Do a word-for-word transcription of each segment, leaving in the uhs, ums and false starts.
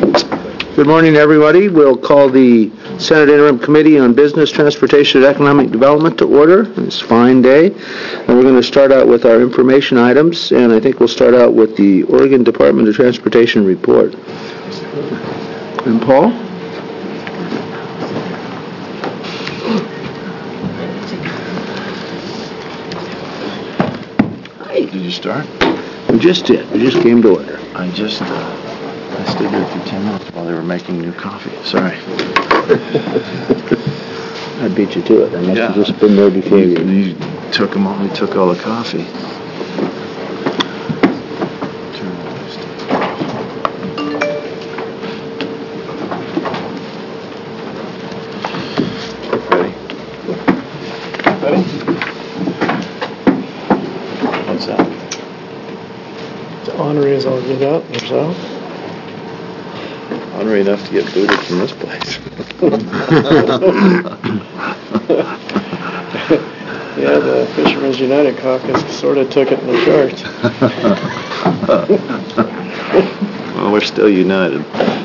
Good morning, everybody. We'll call the Senate Interim Committee on Business, Transportation, and Economic Development to order. It's a fine day. And we're going to start out with our information items, and I think we'll start out with the Oregon Department of Transportation report. And Paul? Hey, did you start? We just did. We just came to order. I just, uh, I stood there for ten minutes while they were making new coffee. Sorry. I beat you to it. I must Yeah. have just been there before you. You, you took them all. We took all the coffee. Ready? Ready? What's that? Honorary is all get up yourself. Honorary enough to get booted from this place. Yeah, the Fishermen's United Caucus sort of took it in the charge. Well, we're still united.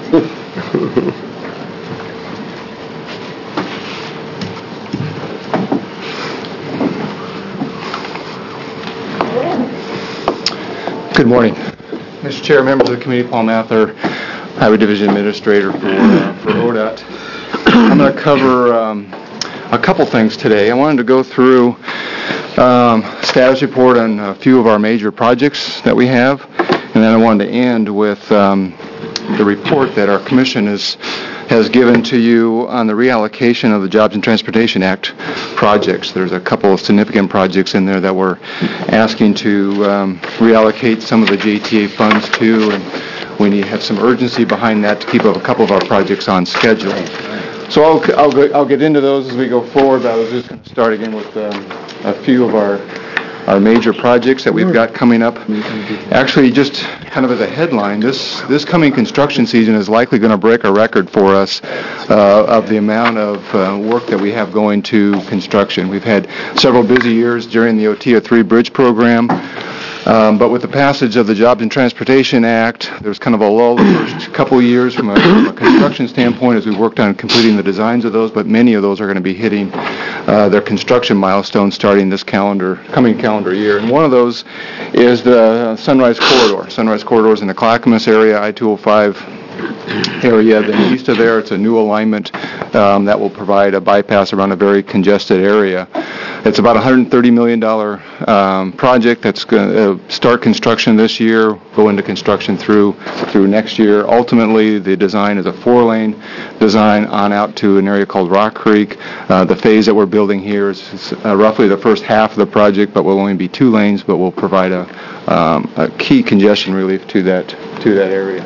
Good morning. Mister Chair, members of the committee, Paul Mather, Highway Division Administrator for, uh, for O D O T. I'm going to cover um, a couple things today. I wanted to go through um, status report on a few of our major projects that we have, and then I wanted to end with um, the report that our commission is, has given to you on the reallocation of the Jobs and Transportation Act projects. There's a couple of significant projects in there that we're asking to um, reallocate some of the J T A funds to, and we need to have some urgency behind that to keep up a couple of our projects on schedule. So I'll, I'll, go, I'll get into those as we go forward, but I was just going to start again with um, a few of our our major projects that we've got coming up. Actually, just kind of as a headline, this this coming construction season is likely going to break a record for us uh, of the amount of uh, work that we have going to construction. We've had several busy years during the O T A three bridge program. Um, but with the passage of the Jobs and Transportation Act, there was kind of a lull the first couple of years from a, from a construction standpoint as we worked on completing the designs of those, but many of those are going to be hitting uh, their construction milestones starting this calendar, coming calendar year. And one of those is the Sunrise Corridor. Sunrise Corridor is in the Clackamas area, I two oh five area. Then east of there, it's a new alignment um, that will provide a bypass around a very congested area. It's about a one hundred thirty million dollars um, project that's going to start construction this year, go into construction through through next year. Ultimately, the design is a four-lane design on out to an area called Rock Creek. Uh, the phase that we're building here is, is uh, roughly the first half of the project, but will only be two lanes, but will provide a, um, a key congestion relief to that to that area.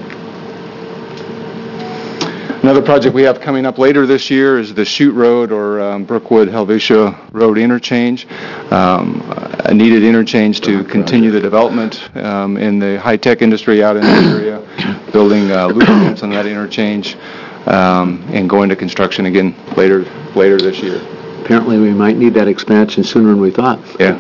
Another project we have coming up later this year is the Chute Road or um, Brookwood-Helvetia Road interchange, um, a needed interchange to continue the development um, in the high-tech industry out in that area, building uh, loop roads on that interchange, um, and going to construction again later later this year. Apparently, we might need that expansion sooner than we thought. Yeah.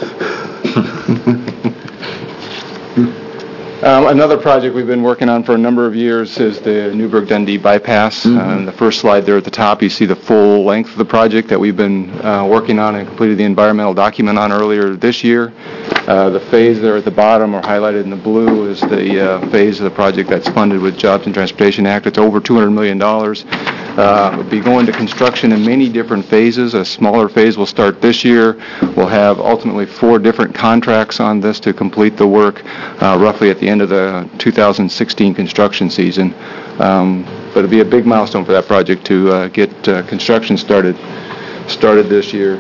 Um, another project we've been working on for a number of years is the Newburgh-Dundee bypass. Mm-hmm. Uh, in the first slide there at the top, you see the full length of the project that we've been uh, working on and completed the environmental document on earlier this year. Uh, the phase there at the bottom, or highlighted in the blue, is the uh, phase of the project that's funded with Jobs and Transportation Act. It's over two hundred million dollars. Uh, it'll be going to construction in many different phases. A smaller phase will start this year. We'll have ultimately four different contracts on this to complete the work uh, roughly at the end of the two thousand sixteen construction season. Um, but it'll be a big milestone for that project to uh, get uh, construction started started this year.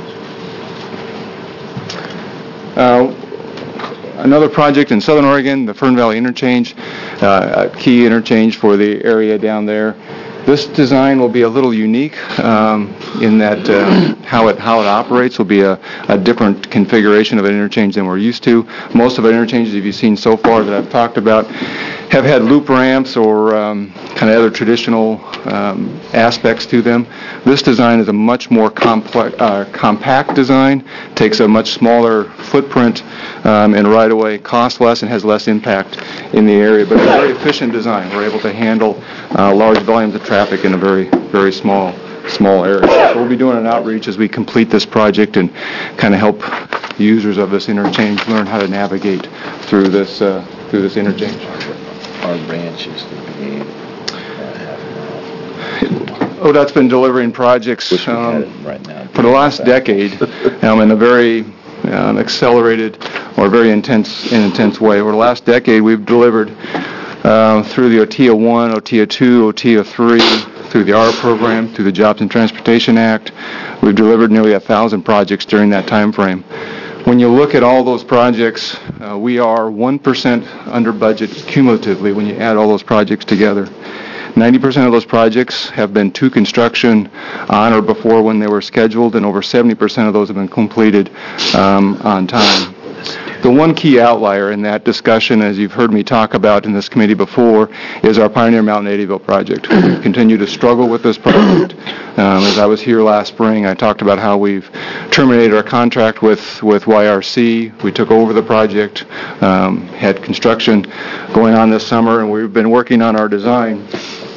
Uh, Another project in Southern Oregon, the Fern Valley Interchange, uh, a key interchange for the area down there. This design will be a little unique um, in that uh, how it how it operates will be a, a different configuration of an interchange than we're used to. Most of our interchanges, if you've seen so far that I've talked about, have had loop ramps or um, kind of other traditional um, aspects to them. This design is a much more complex, uh, compact design, takes a much smaller footprint um, and right-of-way, costs less and has less impact in the area, but it's a very efficient design. We're able to handle uh, large volumes of traffic in a very, very small small area. So we'll be doing an outreach as we complete this project and kind of help users of this interchange learn how to navigate through this uh, through this interchange. Our branch used to be uh, half a mile. O D O T's been delivering projects Wish we had um, it right now. for the last decade um, in a very um, accelerated or very intense in intense way. Over the last decade, we've delivered uh, through the O T I A one, O T I A two, O T I A three, through the A R R program, through the Jobs and Transportation Act. We've delivered nearly a thousand projects during that time frame. When you look at all those projects, uh, we are one percent under budget cumulatively when you add all those projects together. ninety percent of those projects have been to construction on or before when they were scheduled, and over seventy percent of those have been completed um, on time. The one key outlier in that discussion, as you've heard me talk about in this committee before, is our Pioneer Mountain Eddyville project. We continue to struggle with this project. Um, as I was here last spring, I talked about how we've terminated our contract with, with Y R C. We took over the project, um, had construction going on this summer, and we've been working on our design,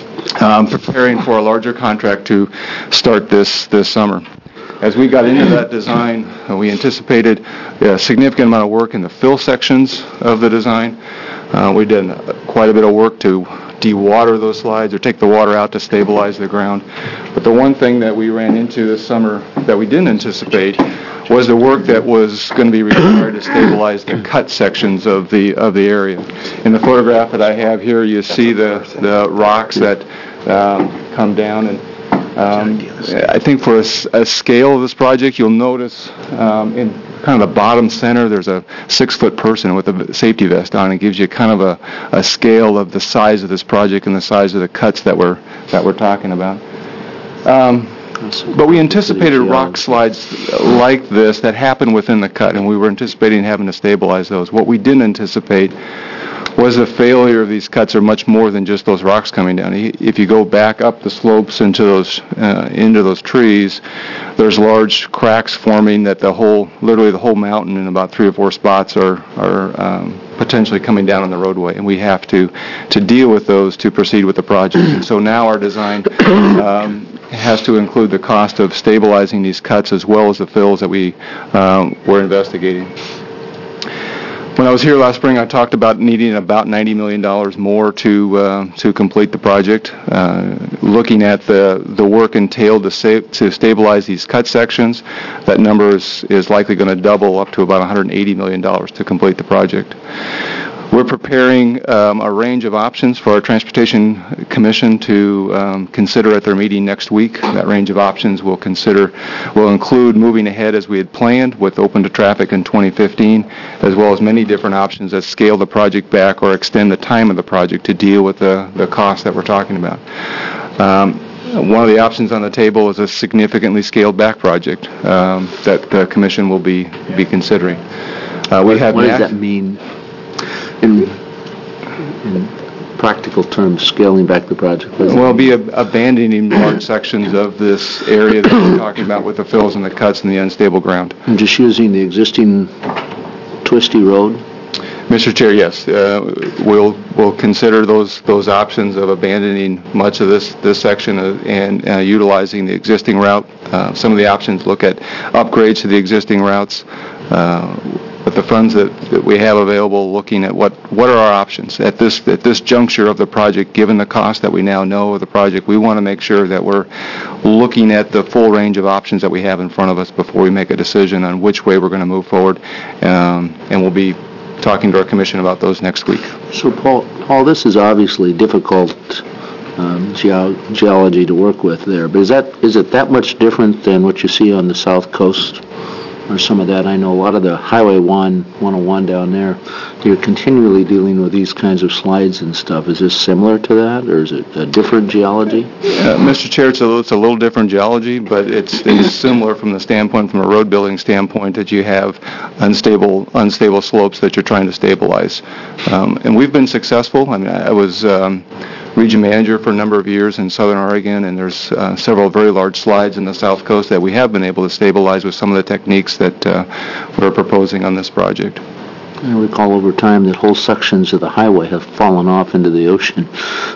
um, preparing for a larger contract to start this, this summer. As we got into that design, uh, we anticipated a significant amount of work in the fill sections of the design. Uh, we did uh, quite a bit of work to de-water those slides or take the water out to stabilize the ground. But the one thing that we ran into this summer that we didn't anticipate was the work that was going to be required to stabilize the cut sections of the of the area. In the photograph that I have here, you see the, the rocks that um, come down, and Um, I think for a, a scale of this project, you'll notice um, in kind of the bottom center, there's a six-foot person with a safety vest on. It gives you kind of a, a scale of the size of this project and the size of the cuts that we're that we're talking about. Um, but we anticipated rock slides like this that happen within the cut, and we were anticipating having to stabilize those. What we didn't anticipate was the failure of these cuts are much more than just those rocks coming down. If you go back up the slopes into those uh, into those trees, there's large cracks forming that the whole, literally the whole mountain in about three or four spots are are um, potentially coming down on the roadway, and we have to to deal with those to proceed with the project. And so now our design um, has to include the cost of stabilizing these cuts as well as the fills that we um, were investigating. When I was here last spring, I talked about needing about ninety million dollars more to uh, to complete the project. Uh, looking at the, the work entailed to, sa- to stabilize these cut sections, that number is, is likely going to double up to about one hundred eighty million dollars to complete the project. We're preparing um, a range of options for our Transportation Commission to um, consider at their meeting next week. That range of options will consider will include moving ahead as we had planned with open to traffic in twenty fifteen, as well as many different options that scale the project back or extend the time of the project to deal with the, the costs that we're talking about. Um, One of the options on the table is a significantly scaled back project um, that the Commission will be be considering. Uh, we What, have what does Mac- that mean in, in practical terms, scaling back the project? What does that Well, mean? be ab- abandoning large sections of this area that we're talking about with the fills and the cuts and the unstable ground. And just using the existing twisty road? Mister Chair, yes, uh, we'll we'll consider those those options of abandoning much of this this section uh, and uh, utilizing the existing route. Uh, some of the options look at upgrades to the existing routes. Uh, But the funds that, that we have available, looking at what, what are our options at this at this juncture of the project, given the cost that we now know of the project, we want to make sure that we're looking at the full range of options that we have in front of us before we make a decision on which way we're going to move forward. Um, and we'll be talking to our commission about those next week. So, Paul, Paul, this is obviously difficult um, geo- geology to work with there, but is that is it that much different than what you see on the south coast or some of that. I know a lot of the Highway one, one oh one down there, you're continually dealing with these kinds of slides and stuff. Is this similar to that, or is it a different geology? Uh, Mister Chair, it's a, it's a little different geology, but it's, it's similar from the standpoint, from a road building standpoint, that you have unstable unstable slopes that you're trying to stabilize. Um, and we've been successful. I mean, I was um, region manager for a number of years in Southern Oregon, and there's uh, several very large slides in the South Coast that we have been able to stabilize with some of the techniques that uh, we're proposing on this project. I recall over time that whole sections of the highway have fallen off into the ocean.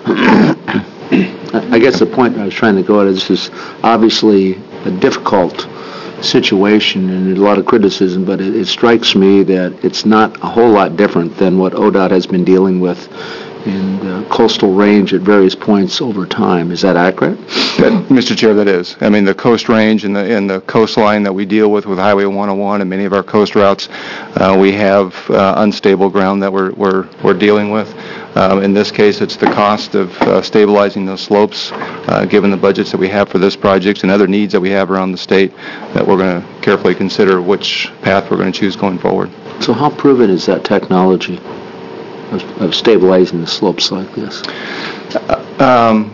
I guess the point I was trying to go at is this is obviously a difficult situation and a lot of criticism, but it, it strikes me that it's not a whole lot different than what O D O T has been dealing with in the coastal range at various points over time. Is that accurate? That, Mister Chair, that is. I mean, the coast range and the, and the coastline that we deal with with Highway one oh one and many of our coast routes, uh, we have uh, unstable ground that we're, we're, we're dealing with. Um, in this case, it's the cost of uh, stabilizing those slopes, uh, given the budgets that we have for this project and other needs that we have around the state, that we're going to carefully consider which path we're going to choose going forward. So how proven is that technology of, of stabilizing the slopes like this? Um,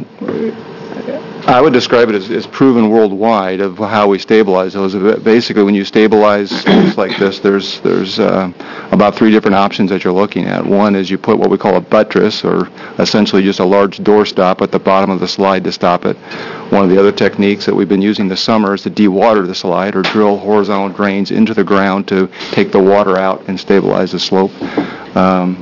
I would describe it as, as proven worldwide of how we stabilize those. Basically, when you stabilize slopes like this, there's there's uh, about three different options that you're looking at. One is you put what we call a buttress, or essentially just a large doorstop at the bottom of the slide to stop it. One of the other techniques that we've been using this summer is to dewater the slide or drill horizontal drains into the ground to take the water out and stabilize the slope. Um,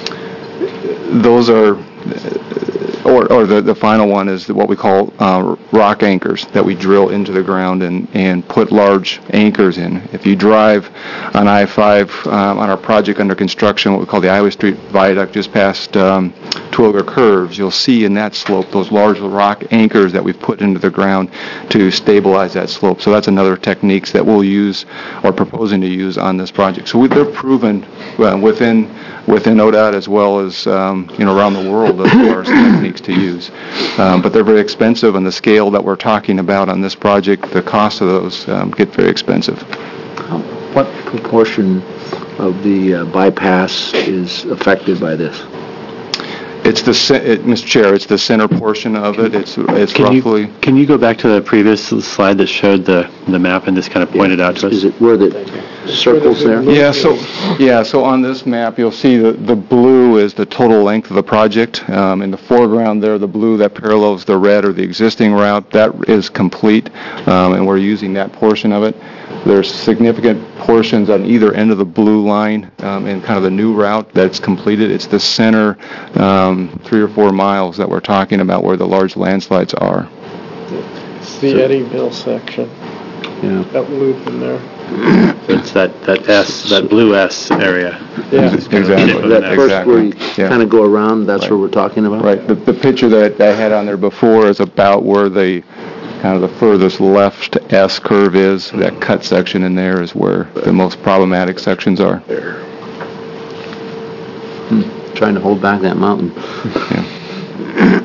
those are... Or, or the, the final one is what we call uh, rock anchors that we drill into the ground and, and put large anchors in. If you drive on I five um, on our project under construction, what we call the Iowa Street Viaduct just past um, Twilliger Curves, you'll see in that slope those large rock anchors that we've put into the ground to stabilize that slope. So that's another techniques that we'll use or proposing to use on this project. So we, they're proven uh, within within O D O T as well as um, you know around the world as far as techniques to use. Um, but they're very expensive, and the scale that we're talking about on this project, the cost of those um, get very expensive. What proportion of the uh, bypass is affected by this? It's the, it, Mister Chair, it's the center portion of it. It's it's Can roughly... You, can you go back to the previous slide that showed the, the map and just kind of point it out to us? Is it where the circles there? Yeah, so yeah, so on this map, you'll see the, the blue is the total length of the project. Um, in the foreground there, the blue that parallels the red or the existing route, that is complete, um, and we're using that portion of it. There's significant portions on either end of the blue line um, in kind of the new route that's completed. It's the center um, three or four miles that we're talking about where the large landslides are. It's the Eddyville section. Yeah. That loop in there. It's that, that S, that blue S area. Yeah. Exactly. That first Exactly. where you Yeah. kind of go around, that's Right. what we're talking about? Right. The, the picture that I had on there before is about where the kind of the furthest left S curve is. That cut section in there is where the most problematic sections are. Hmm. Trying to hold back that mountain. Yeah.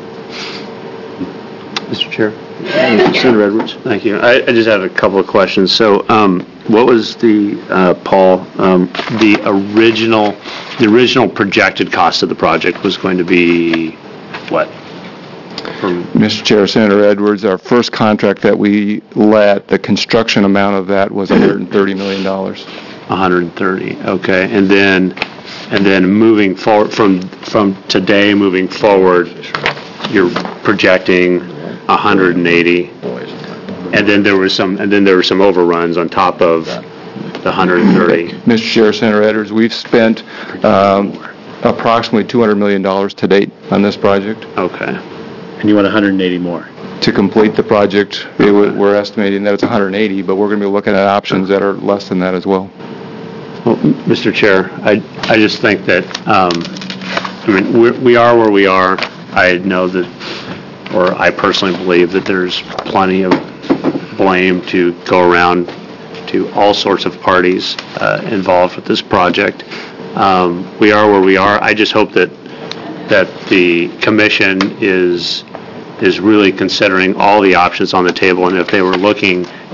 Mister Chair. Senator Edwards. Thank you. I, I just have a couple of questions. So, um, what was the, uh, Paul, um, the original, the original projected cost of the project was going to be what? From Mister Chair, Senator Edwards, our first contract that we let, the construction amount of that was one hundred thirty million dollars. one hundred thirty. Okay. And then, and then moving forward from, from today moving forward, you're projecting one hundred eighty. And then there was some, and then there were some overruns on top of the one hundred thirty. Mister Chair, Senator Edwards, we've spent um, approximately two hundred million dollars to date on this project. Okay. And you want one hundred eighty more? To complete the project, it w- we're estimating that it's one hundred eighty, but we're going to be looking at options that are less than that as well. Well, Mister Chair, I, I just think that, um, I mean, we're, we are where we are. I know that, or I personally believe that there's plenty of blame to go around to all sorts of parties uh, involved with this project. Um, we are where we are. I just hope that that the commission is is really considering all the options on the table, and if they were looking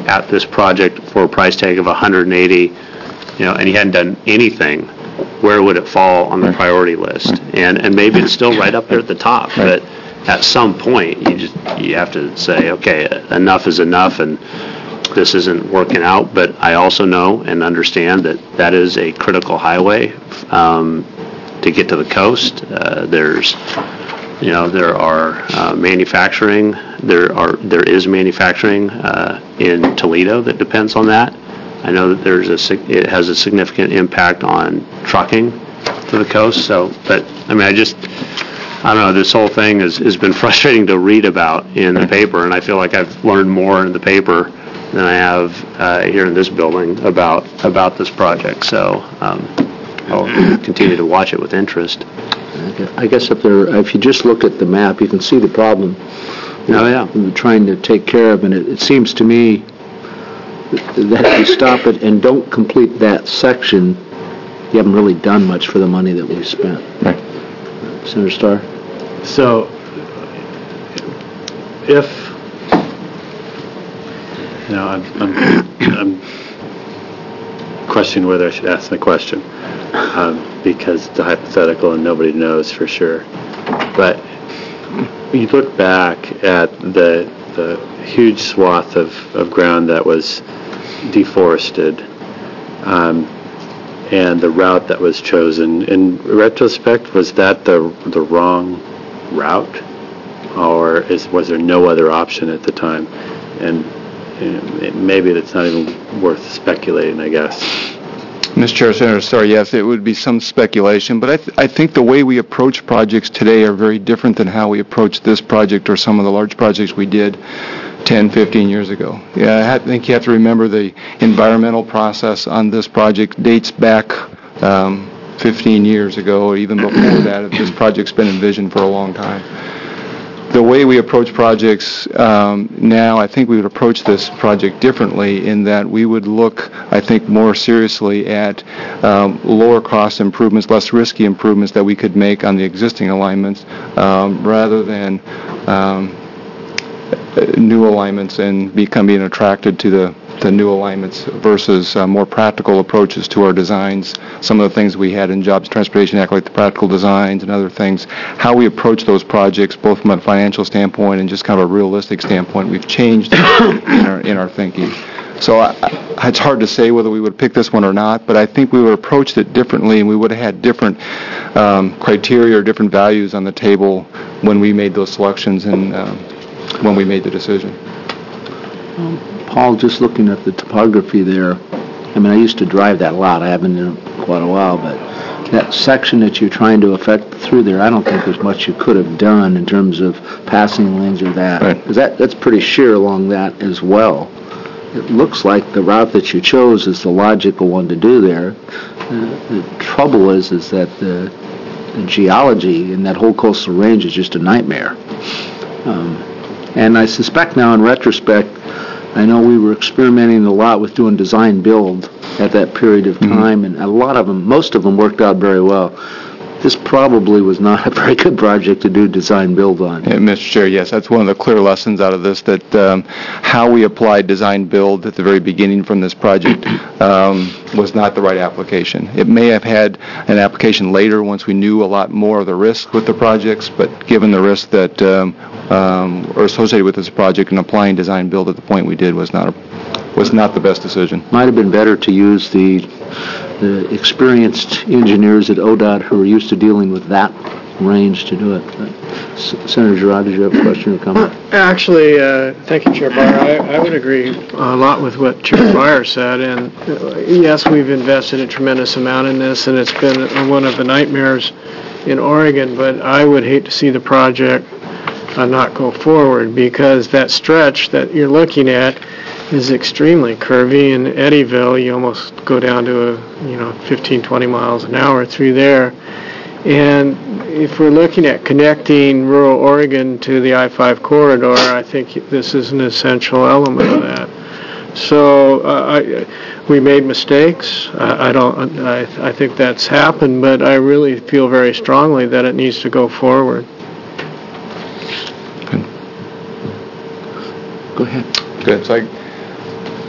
at this project for a price tag of one hundred eighty, you know, and he hadn't done anything, where would it fall on the priority list? And and maybe it's still right up there at the top, but at some point, you just, you have to say, okay, enough is enough, and this isn't working out. But I also know and understand that that is a critical highway um, to get to the coast. Uh, there's, you know, there are uh, manufacturing. There are there is manufacturing uh, in Toledo that depends on that. I know that there's a it has a significant impact on trucking to the coast. So, but I mean, I just. I don't know, this whole thing has, has been frustrating to read about in the paper, and I feel like I've learned more in the paper than I have uh, here in this building about about this project. So um, I'll continue to watch it with interest. I guess up there, if you just look at the map, you can see the problem. Oh, yeah. We're trying to take care of, and it, it seems to me that if you stop it and don't complete that section, you haven't really done much for the money that we spent. Right. Senator Starr? So, if, you know, I'm, I'm, I'm questioning whether I should ask the question, um, because it's a hypothetical and nobody knows for sure. But you look back at the the huge swath of, of ground that was deforested, um, and the route that was chosen. In retrospect, was that the the wrong route, or is was there no other option at the time? And, and maybe it's not even worth speculating, I guess. Mister Chair, Senator Starr, yes, it would be some speculation, but I, th- I think the way we approach projects today are very different than how we approached this project or some of the large projects we did ten, fifteen years ago. Yeah, I think you have to remember the environmental process on this project dates back um, fifteen years ago, or even before that. This project's been envisioned for a long time. The way we approach projects um, now, I think we would approach this project differently in that we would look, I think, more seriously at um, lower cost improvements, less risky improvements that we could make on the existing alignments, um, rather than um, new alignments and becoming attracted to the, the new alignments versus uh, more practical approaches to our designs. Some of the things we had in Jobs and Transportation Act, like the practical designs and other things, how we approach those projects, both from a financial standpoint and just kind of a realistic standpoint, we've changed in our, in our thinking. So I, I, it's hard to say whether we would pick this one or not, but I think we would have approached it differently, and we would have had different um, criteria or different values on the table when we made those selections and um, when we made the decision. Um, Paul, just looking at the topography there, I mean, I used to drive that a lot. I haven't in quite a while, but that section that you're trying to affect through there, I don't think there's much you could have done in terms of passing lanes or that. Right. Because that, that's pretty sheer along that as well. It looks like the route that you chose is the logical one to do there. Uh, the trouble is, is that the, the geology in that whole coastal range is just a nightmare. Um, and I suspect now, in retrospect, I know we were experimenting a lot with doing design build at that period of time, mm-hmm. and a lot of them, most of them worked out very well. This probably was not a very good project to do design build on. Yeah, Mister Chair, yes, that's one of the clear lessons out of this, that um, how we applied design build at the very beginning from this project um, was not the right application. It may have had an application later once we knew a lot more of the risk with the projects, but given the risk that um, um, are associated with this project, and applying design build at the point we did was not a was not the best decision. Might have been better to use the, the experienced engineers at O D O T who are used to dealing with that range to do it. But, S- Senator Girard, did you have a question or comment? Uh, actually, uh, thank you, Chair Breyer. I, I would agree a lot with what Chair Breyer said. And uh, yes, we've invested a tremendous amount in this, and it's been one of the nightmares in Oregon. But I would hate to see the project uh, not go forward, because that stretch that you're looking at is extremely curvy. In Eddyville, you almost go down to a, you know, fifteen, twenty miles an hour through there. And if we're looking at connecting rural Oregon to the I five corridor, I think this is an essential element of that. So uh, I, we made mistakes. I, I don't. I, I think that's happened, but I really feel very strongly that it needs to go forward. Go ahead. Good. So I,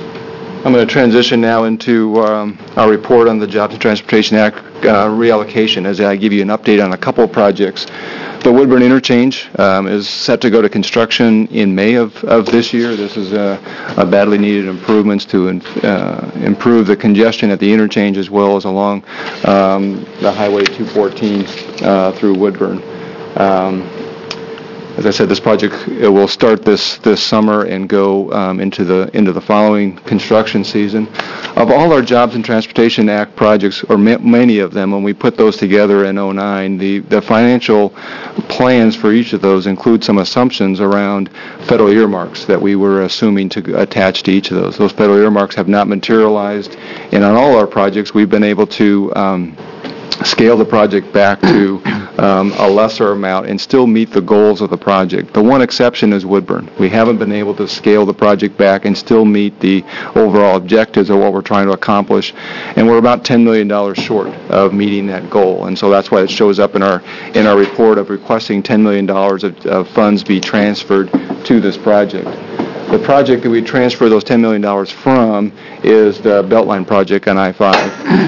I'm going to transition now into um, our report on the Jobs and Transportation Act uh, reallocation as I give you an update on a couple of projects. The Woodburn Interchange um, is set to go to construction in May of, of this year. This is a, a badly needed improvements to uh, improve the congestion at the interchange as well as along um, the Highway two fourteen uh, through Woodburn. Um, As I said, this project it will start this, this summer and go um, into the into the following construction season. Of all our Jobs and Transportation Act projects, or ma- many of them, when we put those together in oh nine, the, the financial plans for each of those include some assumptions around federal earmarks that we were assuming to attach to each of those. Those federal earmarks have not materialized, and on all our projects, we've been able to um, scale the project back to um, a lesser amount and still meet the goals of the project. The one exception is Woodburn. We haven't been able to scale the project back and still meet the overall objectives of what we're trying to accomplish, and we're about ten million dollars short of meeting that goal, and so that's why it shows up in our in our report of requesting ten million dollars of, of funds be transferred to this project. The project that we transfer those ten million dollars from is the Beltline project on I five.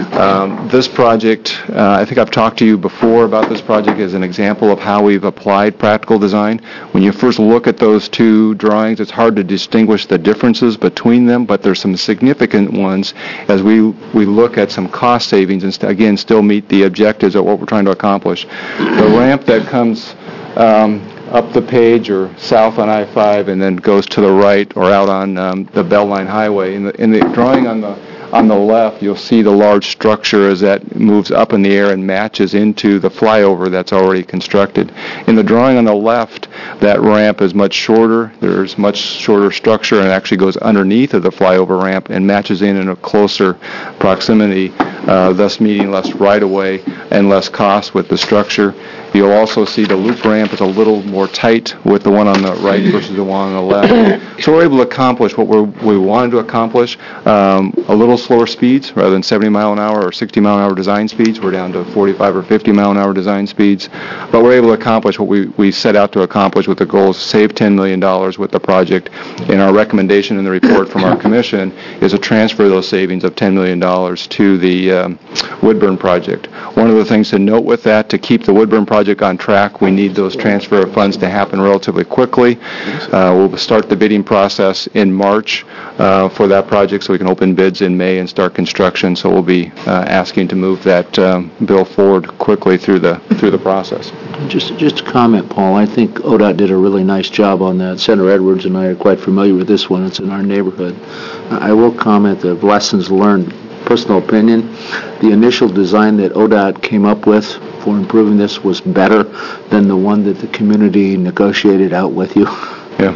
Um, this project, uh, I think I've talked to you before about this project as an example of how we've applied practical design. When you first look at those two drawings, it's hard to distinguish the differences between them, but there's some significant ones as we we look at some cost savings and, st- again, still meet the objectives of what we're trying to accomplish. The ramp that comes um, up the page or south on I five and then goes to the right or out on um, the Beltline Highway. In the, in the drawing on the on the left, you'll see the large structure as that moves up in the air and matches into the flyover that's already constructed. In the drawing on the left, that ramp is much shorter. There's much shorter structure and it actually goes underneath of the flyover ramp and matches in in a closer proximity, uh, thus meeting less right-of-way and less cost with the structure. You'll also see the loop ramp is a little more tight with the one on the right versus the one on the left. So we're able to accomplish what we're, we wanted to accomplish, um, a little slower speeds rather than seventy mile an hour or sixty mile an hour design speeds. We're down to forty-five or fifty mile an hour design speeds. But we're able to accomplish what we, we set out to accomplish with the goal of save ten million dollars with the project. And our recommendation in the report from our commission is to transfer those savings of ten million dollars to the um, Woodburn project. One of the things to note with that, to keep the Woodburn project on track, we need those transfer of funds to happen relatively quickly. Uh, we'll start the bidding process in March uh, for that project so we can open bids in May and start construction. So we'll be uh, asking to move that um, bill forward quickly through the through the process. Just just a comment, Paul. I think O D O T did a really nice job on that. Senator Edwards and I are quite familiar with this one. It's in our neighborhood. I will comment the lessons learned. Personal opinion, the initial design that O D O T came up with for improving this was better than the one that the community negotiated out with you. Yeah.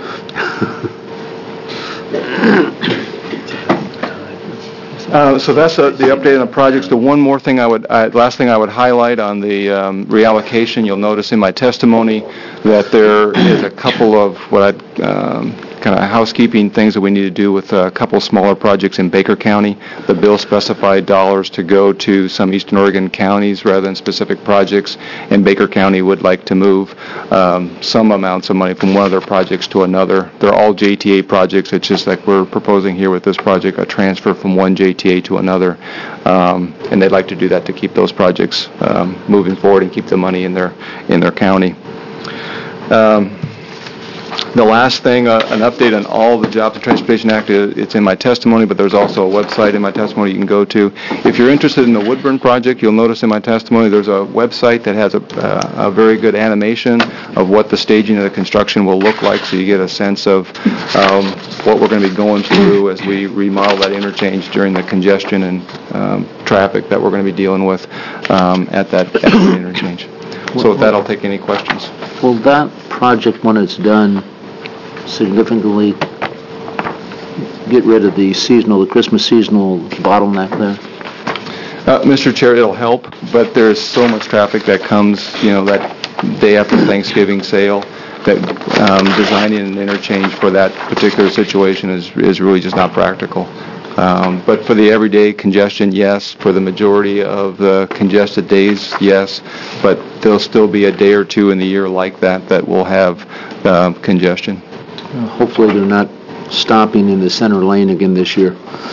Uh, so that's uh, the update on the projects. The one more thing I would, uh, last thing I would highlight on the um, reallocation, you'll notice in my testimony that there is a couple of what I'd um, kind of housekeeping things that we need to do with a couple smaller projects in Baker County. The bill specified dollars to go to some Eastern Oregon counties rather than specific projects, and Baker County would like to move um, some amounts of money from one of their projects to another. They're all J T A projects. It's just like we're proposing here with this project, a transfer from one J T A to another, um, and they'd like to do that to keep those projects um, moving forward and keep the money in their in their county. Um, The last thing, uh, an update on all the Jobs and Transportation Act, uh, it's in my testimony, but there's also a website in my testimony you can go to. If you're interested in the Woodburn project, you'll notice in my testimony there's a website that has a, uh, a very good animation of what the staging of the construction will look like, so you get a sense of um, what we're going to be going through as we remodel that interchange during the congestion and um, traffic that we're going to be dealing with um, at that at the interchange. So with that, I'll take any questions. Will that project, when it's done, significantly get rid of the seasonal, the Christmas seasonal bottleneck there? Uh, Mister Chair, it'll help, but there's so much traffic that comes, you know, that day after Thanksgiving sale, that um, designing an interchange for that particular situation is is really just not practical. Um, but for the everyday congestion, yes. For the majority of the congested days, yes. But there'll still be a day or two in the year like that that will have uh, congestion. Hopefully they're not stopping in the center lane again this year.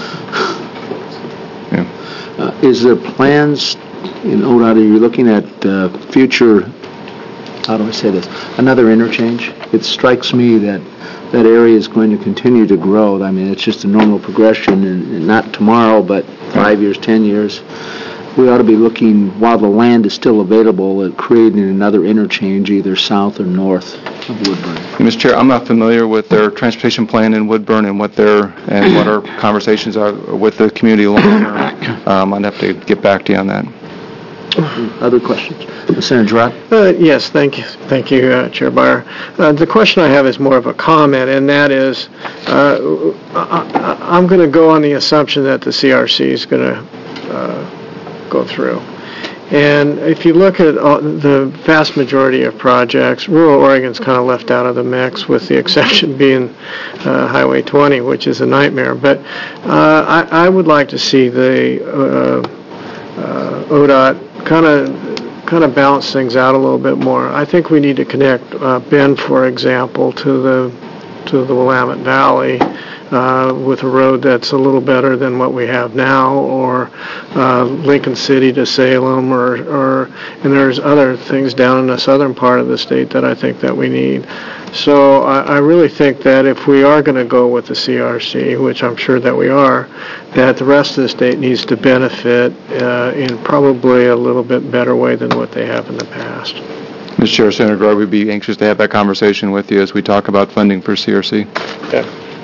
Yeah. Uh, Is there plans in O D O T, are you looking at uh, future, how do I say this, another interchange? It strikes me that that area is going to continue to grow. I mean, it's just a normal progression, and and not tomorrow, but five years, ten years. We ought to be looking, while the land is still available, at creating another interchange, either south or north of Woodburn. Mister Chair, I'm not familiar with their transportation plan in Woodburn and what their, and what our conversations are with the community long term. Um, I'd have to get back to you on that. Other questions? Senator Girard? Uh, Yes, thank you, thank you, uh, Chair Byer. Uh, The question I have is more of a comment, and that is, uh, I- I- I'm going to go on the assumption that the C R C is going to go through. And if you look at all, the vast majority of projects, rural Oregon's kind of left out of the mix, with the exception being uh, Highway twenty, which is a nightmare. But uh, I, I would like to see the uh, uh, O D O T kind of kind of balance things out a little bit more. I think we need to connect uh, Bend, for example, to the to the Willamette Valley uh, with a road that's a little better than what we have now, or uh, Lincoln City to Salem, or, or and there's other things down in the southern part of the state that I think that we need. So I, I really think that if we are going to go with the C R C, which I'm sure that we are, that the rest of the state needs to benefit uh, in probably a little bit better way than what they have in the past. Mister Chair, Senator Girard, we'd be anxious to have that conversation with you as we talk about funding for C R C. Okay.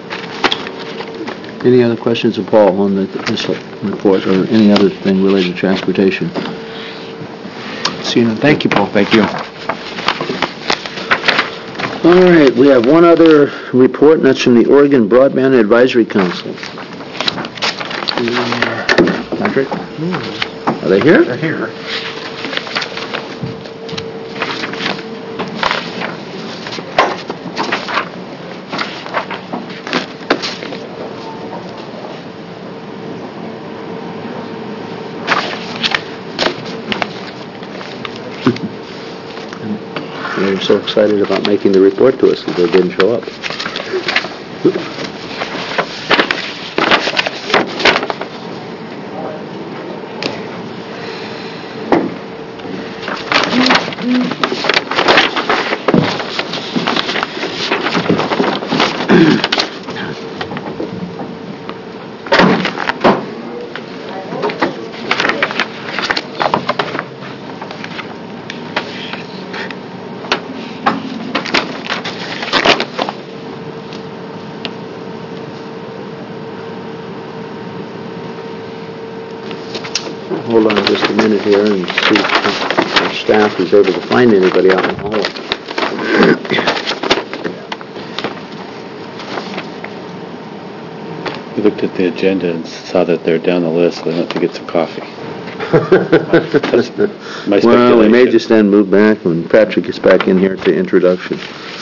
Any other questions of Paul on the, this report, or any other thing related to transportation? Seeing none. Thank you, Paul. Thank you. All right, we have one other report, and that's from the Oregon Broadband Advisory Council. Patrick? Are they here? They're here. They were so excited about making the report to us that they didn't show up. Hold on just a minute here and see if our staff is able to find anybody out in the hallway. We looked at the agenda and saw that they're down the list, so we went to get some coffee. My Well, we may speculation. just then move back when Patrick gets back in here to introduction.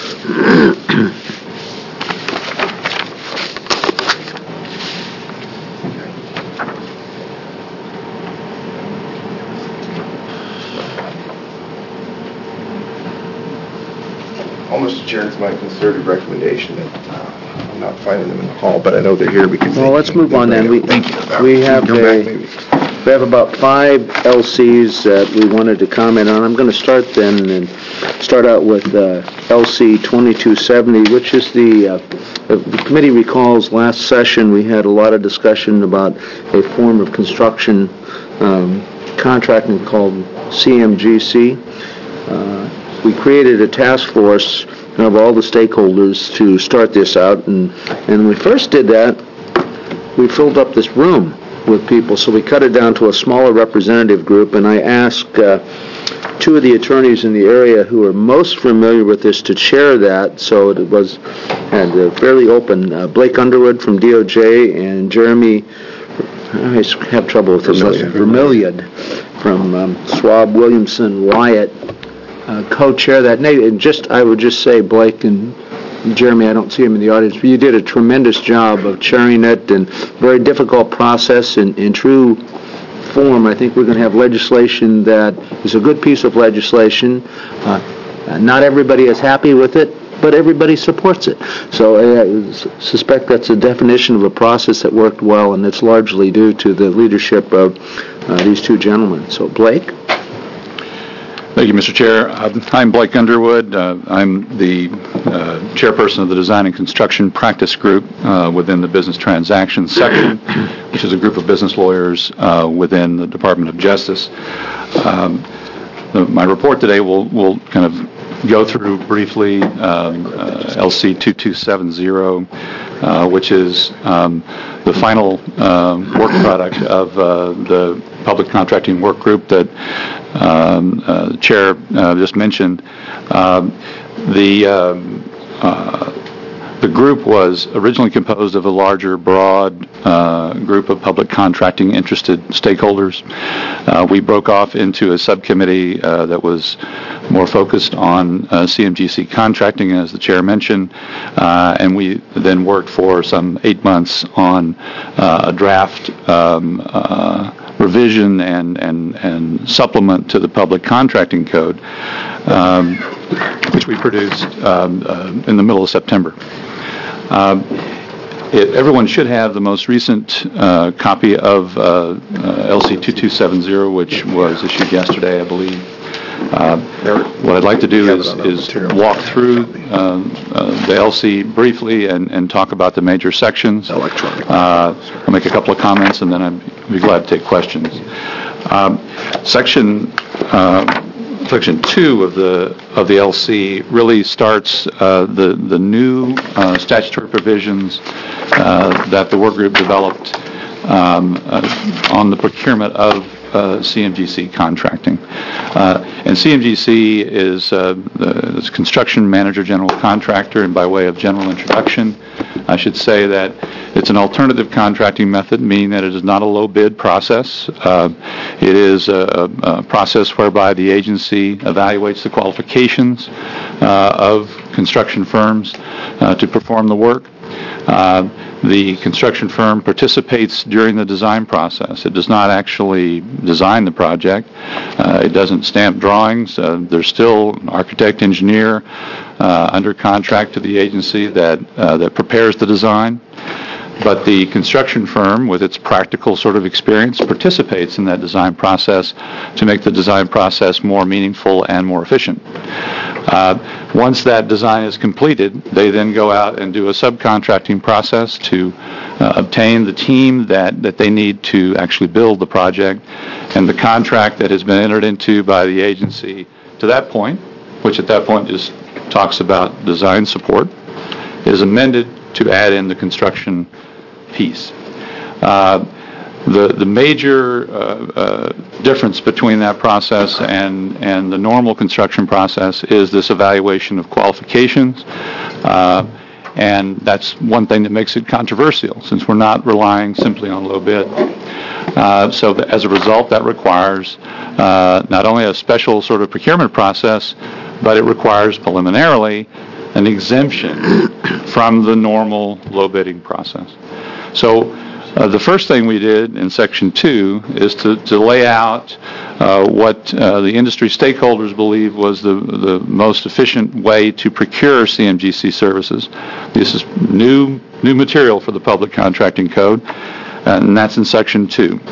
Well, Mister Chair, it's my concerted recommendation that uh, I'm not finding them in the hall, but I know they're here because... Well, they let's came- move on then. We Thank you. we have Come back, a- maybe. We have about five L Cs that we wanted to comment on. I'm going to start then and start out with uh, L C twenty-two seventy, which is the, uh, the committee recalls last session we had a lot of discussion about a form of construction um, contracting called C M G C. Uh, we created a task force of all the stakeholders to start this out, and, and when we first did that, we filled up this room with people, so we cut it down to a smaller representative group, and I asked uh, two of the attorneys in the area who are most familiar with this to chair that, so it was and uh, fairly open. Uh, Blake Underwood from D O J and Jeremy, I have trouble with this, Vermillion from um, Schwab, Williamson, Wyatt, uh, co-chair that. And just, I would just say, Blake and Jeremy, I don't see him in the audience, but you did a tremendous job of chairing it, and very difficult process. In, in true form, I think we're going to have legislation that is a good piece of legislation. Uh, not everybody is happy with it, but everybody supports it. So I suspect that's a definition of a process that worked well, and it's largely due to the leadership of uh, these two gentlemen. So, Blake? Thank you, Mister Chair. Uh, I'm Blake Underwood. Uh, I'm the uh, chairperson of the Design and Construction Practice Group uh, within the Business Transactions section, which is a group of business lawyers uh, within the Department of Justice. Um, the, my report today will, will kind of go through briefly um, uh, L C two two seven zero, uh, which is um, the final uh, work product of uh, the public contracting work group that um, uh, the chair uh, just mentioned. Um, the um, uh, the group was originally composed of a larger, broad uh, group of public contracting interested stakeholders. Uh, we broke off into a subcommittee uh, that was more focused on uh, C M G C contracting, as the chair mentioned, uh, and we then worked for some eight months on uh, a draft um, uh, revision and, and, and supplement to the public contracting code, um, which we produced um, uh, in the middle of September. Um, it, everyone should have the most recent uh, copy of uh, uh, L C two two seven zero, which was issued yesterday, I believe. Uh, what I'd like to do is, is walk through uh, uh, the L C briefly and, and talk about the major sections. Uh, I'll make a couple of comments and then I'd be glad to take questions. Um, section uh, Section two of the of the L C really starts uh, the the new uh, statutory provisions uh, that the work group developed um, uh, on the procurement of uh, C M G C contracting. Uh, and C M G C is uh, the is construction manager general contractor, and by way of general introduction, I should say that it's an alternative contracting method, meaning that it is not a low bid process. Uh, it is a, a process whereby the agency evaluates the qualifications uh, of construction firms uh, to perform the work. Uh, the construction firm participates during the design process. It does not actually design the project. Uh, it doesn't stamp drawings. Uh, there's still an architect, engineer uh, under contract to the agency that uh, that prepares the design. But the construction firm, with its practical sort of experience, participates in that design process to make the design process more meaningful and more efficient. Uh, once that design is completed, they then go out and do a subcontracting process to uh, obtain the team that, that they need to actually build the project, and the contract that has been entered into by the agency to that point, which at that point just talks about design support, is amended to add in the construction piece. Uh, the the major uh, uh, difference between that process and and the normal construction process is this evaluation of qualifications, uh, and that's one thing that makes it controversial, since we're not relying simply on low bid. Uh, so that as a result, that requires uh, not only a special sort of procurement process, but it requires preliminarily an exemption from the normal low bidding process. So uh, the first thing we did in Section two is to, to lay out uh, what uh, the industry stakeholders believe was the, the most efficient way to procure C M G C services. This is new, new material for the Public Contracting Code, and that's in Section two.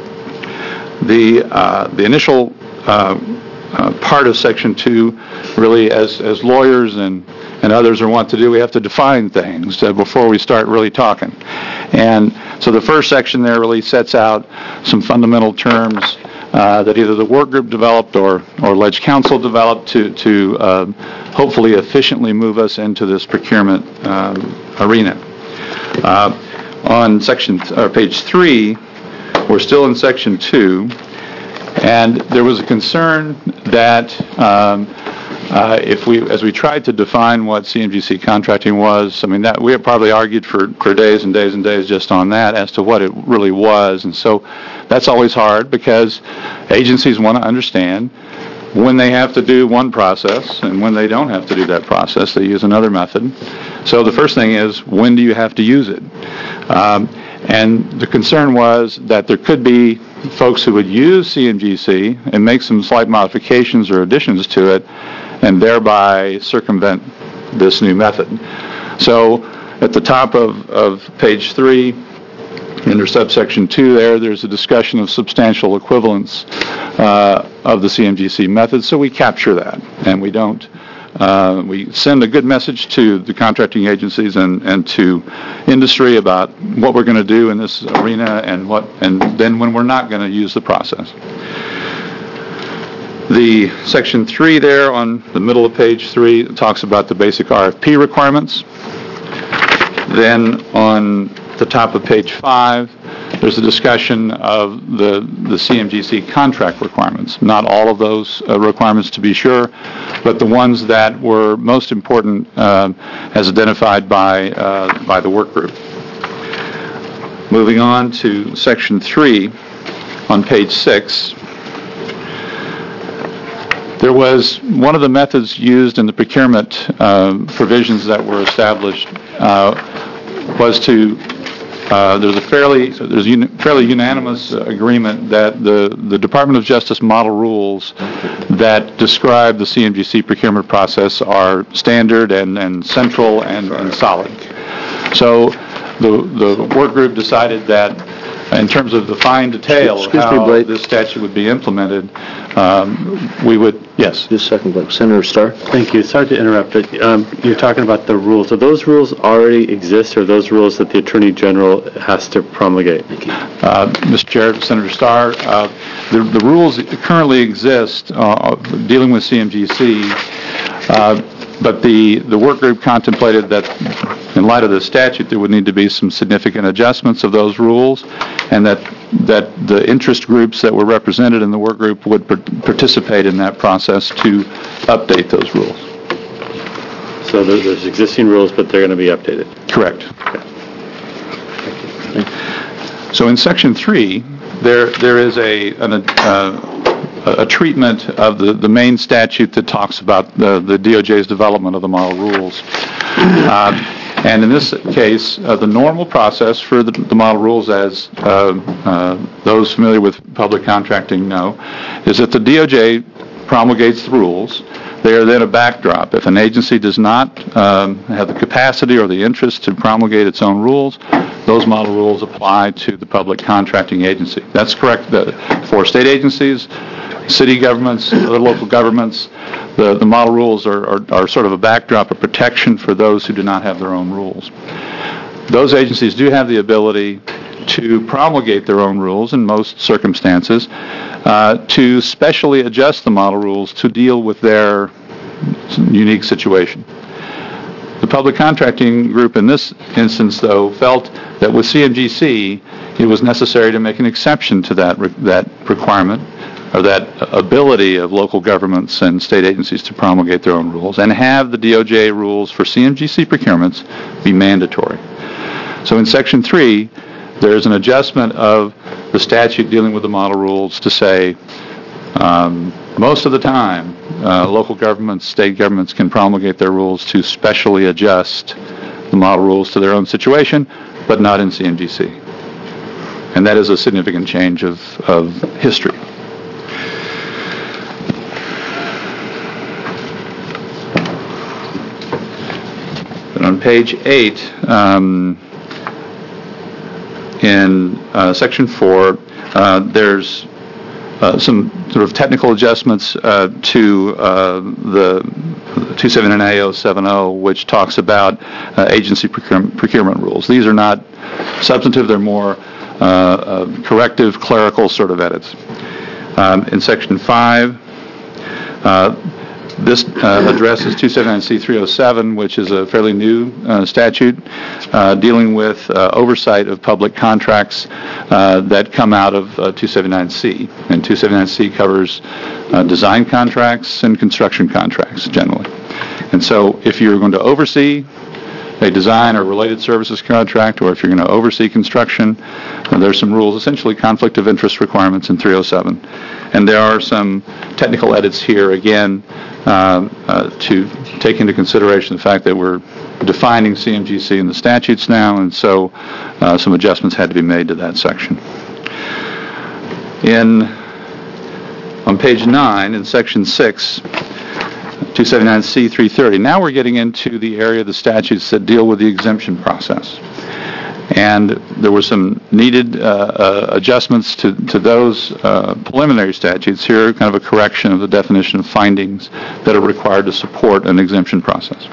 The, uh, the initial uh, uh, part of Section two, really, as, as lawyers and and others are wont to do, we have to define things uh, before we start really talking. And so the first section there really sets out some fundamental terms uh, that either the work group developed or, or Ledge Council developed to, to uh, hopefully efficiently move us into this procurement um, arena. Uh, on section th- or page three, we're still in section two, and there was a concern that um, Uh, if we, as we tried to define what C M G C contracting was, I mean, that we have probably argued for, for days and days and days just on that as to what it really was. And so that's always hard, because agencies want to understand when they have to do one process and when they don't have to do that process. They use another method. So the first thing is, when do you have to use it? Um, and the concern was that there could be folks who would use C M G C and make some slight modifications or additions to it, and thereby circumvent this new method. So at the top of, of page three, under subsection two there, there's a discussion of substantial equivalence uh, of the C M G C method, so we capture that, and we don't, uh, we send a good message to the contracting agencies and, and to industry about what we're going to do in this arena and what, and then when we're not going to use the process. The section three there on the middle of page three talks about the basic R F P requirements. Then on the top of page five, there's a discussion of the, the C M G C contract requirements. Not all of those uh, requirements, to be sure, but the ones that were most important uh, as identified by, uh, by the work group. Moving on to section three on page six. There was one of the methods used in the procurement uh, provisions that were established uh, was to Uh, there's a fairly there's a fairly unanimous uh, agreement that the, the Department of Justice model rules that describe the C M G C procurement process are standard and, and central and, and solid. So the the work group decided that in terms of the fine detail of Excuse me, how Blake. this statute would be implemented, um, we would, yes. Just a second, Blake. Senator Starr? Thank you. Sorry to interrupt, but um, you're talking about the rules. Do those rules already exist, or are those rules that the Attorney General has to promulgate? Uh, Mister Chair, Senator Starr, uh, the, the rules that currently exist uh, dealing with C M G C, uh, but the, the work group contemplated that in light of the statute there would need to be some significant adjustments of those rules, and that that the interest groups that were represented in the work group would par- participate in that process to update those rules. So there- there's existing rules, but they're going to be updated. Correct. So in section three, there there is a an, uh, a treatment of the, the main statute that talks about the, the D O J's development of the model rules. Uh, and in this case, uh, the normal process for the, the model rules, as uh, uh, those familiar with public contracting know, is that the D O J promulgates the rules. They are then a backdrop. If an agency does not um, have the capacity or the interest to promulgate its own rules, those model rules apply to the public contracting agency. That's correct for state agencies, city governments, other local governments. The, the model rules are, are, are sort of a backdrop of protection for those who do not have their own rules. Those agencies do have the ability to promulgate their own rules in most circumstances, uh, to specially adjust the model rules to deal with their unique situation. The public contracting group in this instance, though, felt that with C M G C, it was necessary to make an exception to that re- that requirement, or that ability of local governments and state agencies to promulgate their own rules, and have the D O J rules for C M G C procurements be mandatory. So in section three, there's an adjustment of the statute dealing with the model rules to say um, most of the time uh, local governments, state governments can promulgate their rules to specially adjust the model rules to their own situation, but not in C M G C. And that is a significant change of, of history. And on page eight, um, in uh, section four, uh, there's uh, some sort of technical adjustments uh, to uh, the two seventy-nine A oh seven oh, which talks about uh, agency procurement, procurement rules. These are not substantive; they're more uh, uh, corrective, clerical sort of edits. Um, in section five, uh, this uh, addresses two seventy-nine C three oh seven, which is a fairly new uh, statute uh, dealing with uh, oversight of public contracts uh, that come out of uh, two seventy-nine C. And two seventy-nine C covers uh, design contracts and construction contracts generally. And so if you're going to oversee a design or related services contract, or if you're going to oversee construction, uh, there's some rules, essentially conflict of interest requirements in three oh seven. And there are some technical edits here, again, uh, uh, to take into consideration the fact that we're defining C M G C in the statutes now, and so uh, some adjustments had to be made to that section. In, on page nine, in section six, two seventy-nine C three thirty. Now we're getting into the area of the statutes that deal with the exemption process. And there were some needed uh, uh, adjustments to, to those uh, preliminary statutes. Here, kind of a correction of the definition of findings that are required to support an exemption process.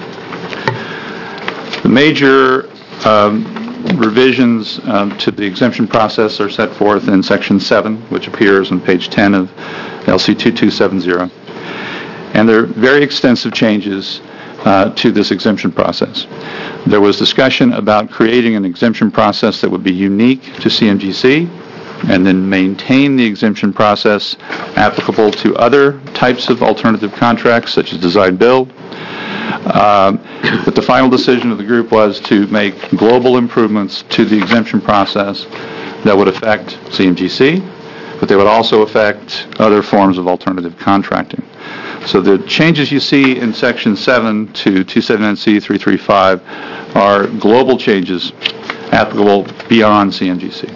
The major um, revisions um, to the exemption process are set forth in Section seven, which appears on page ten of L C twenty-two seventy. And there are very extensive changes uh, to this exemption process. There was discussion about creating an exemption process that would be unique to C M G C and then maintain the exemption process applicable to other types of alternative contracts, such as design-build. Um, but the final decision of the group was to make global improvements to the exemption process that would affect C M G C, but they would also affect other forms of alternative contracting. So the changes you see in Section seven to two seventy-nine C three thirty-five are global changes applicable beyond C M G C.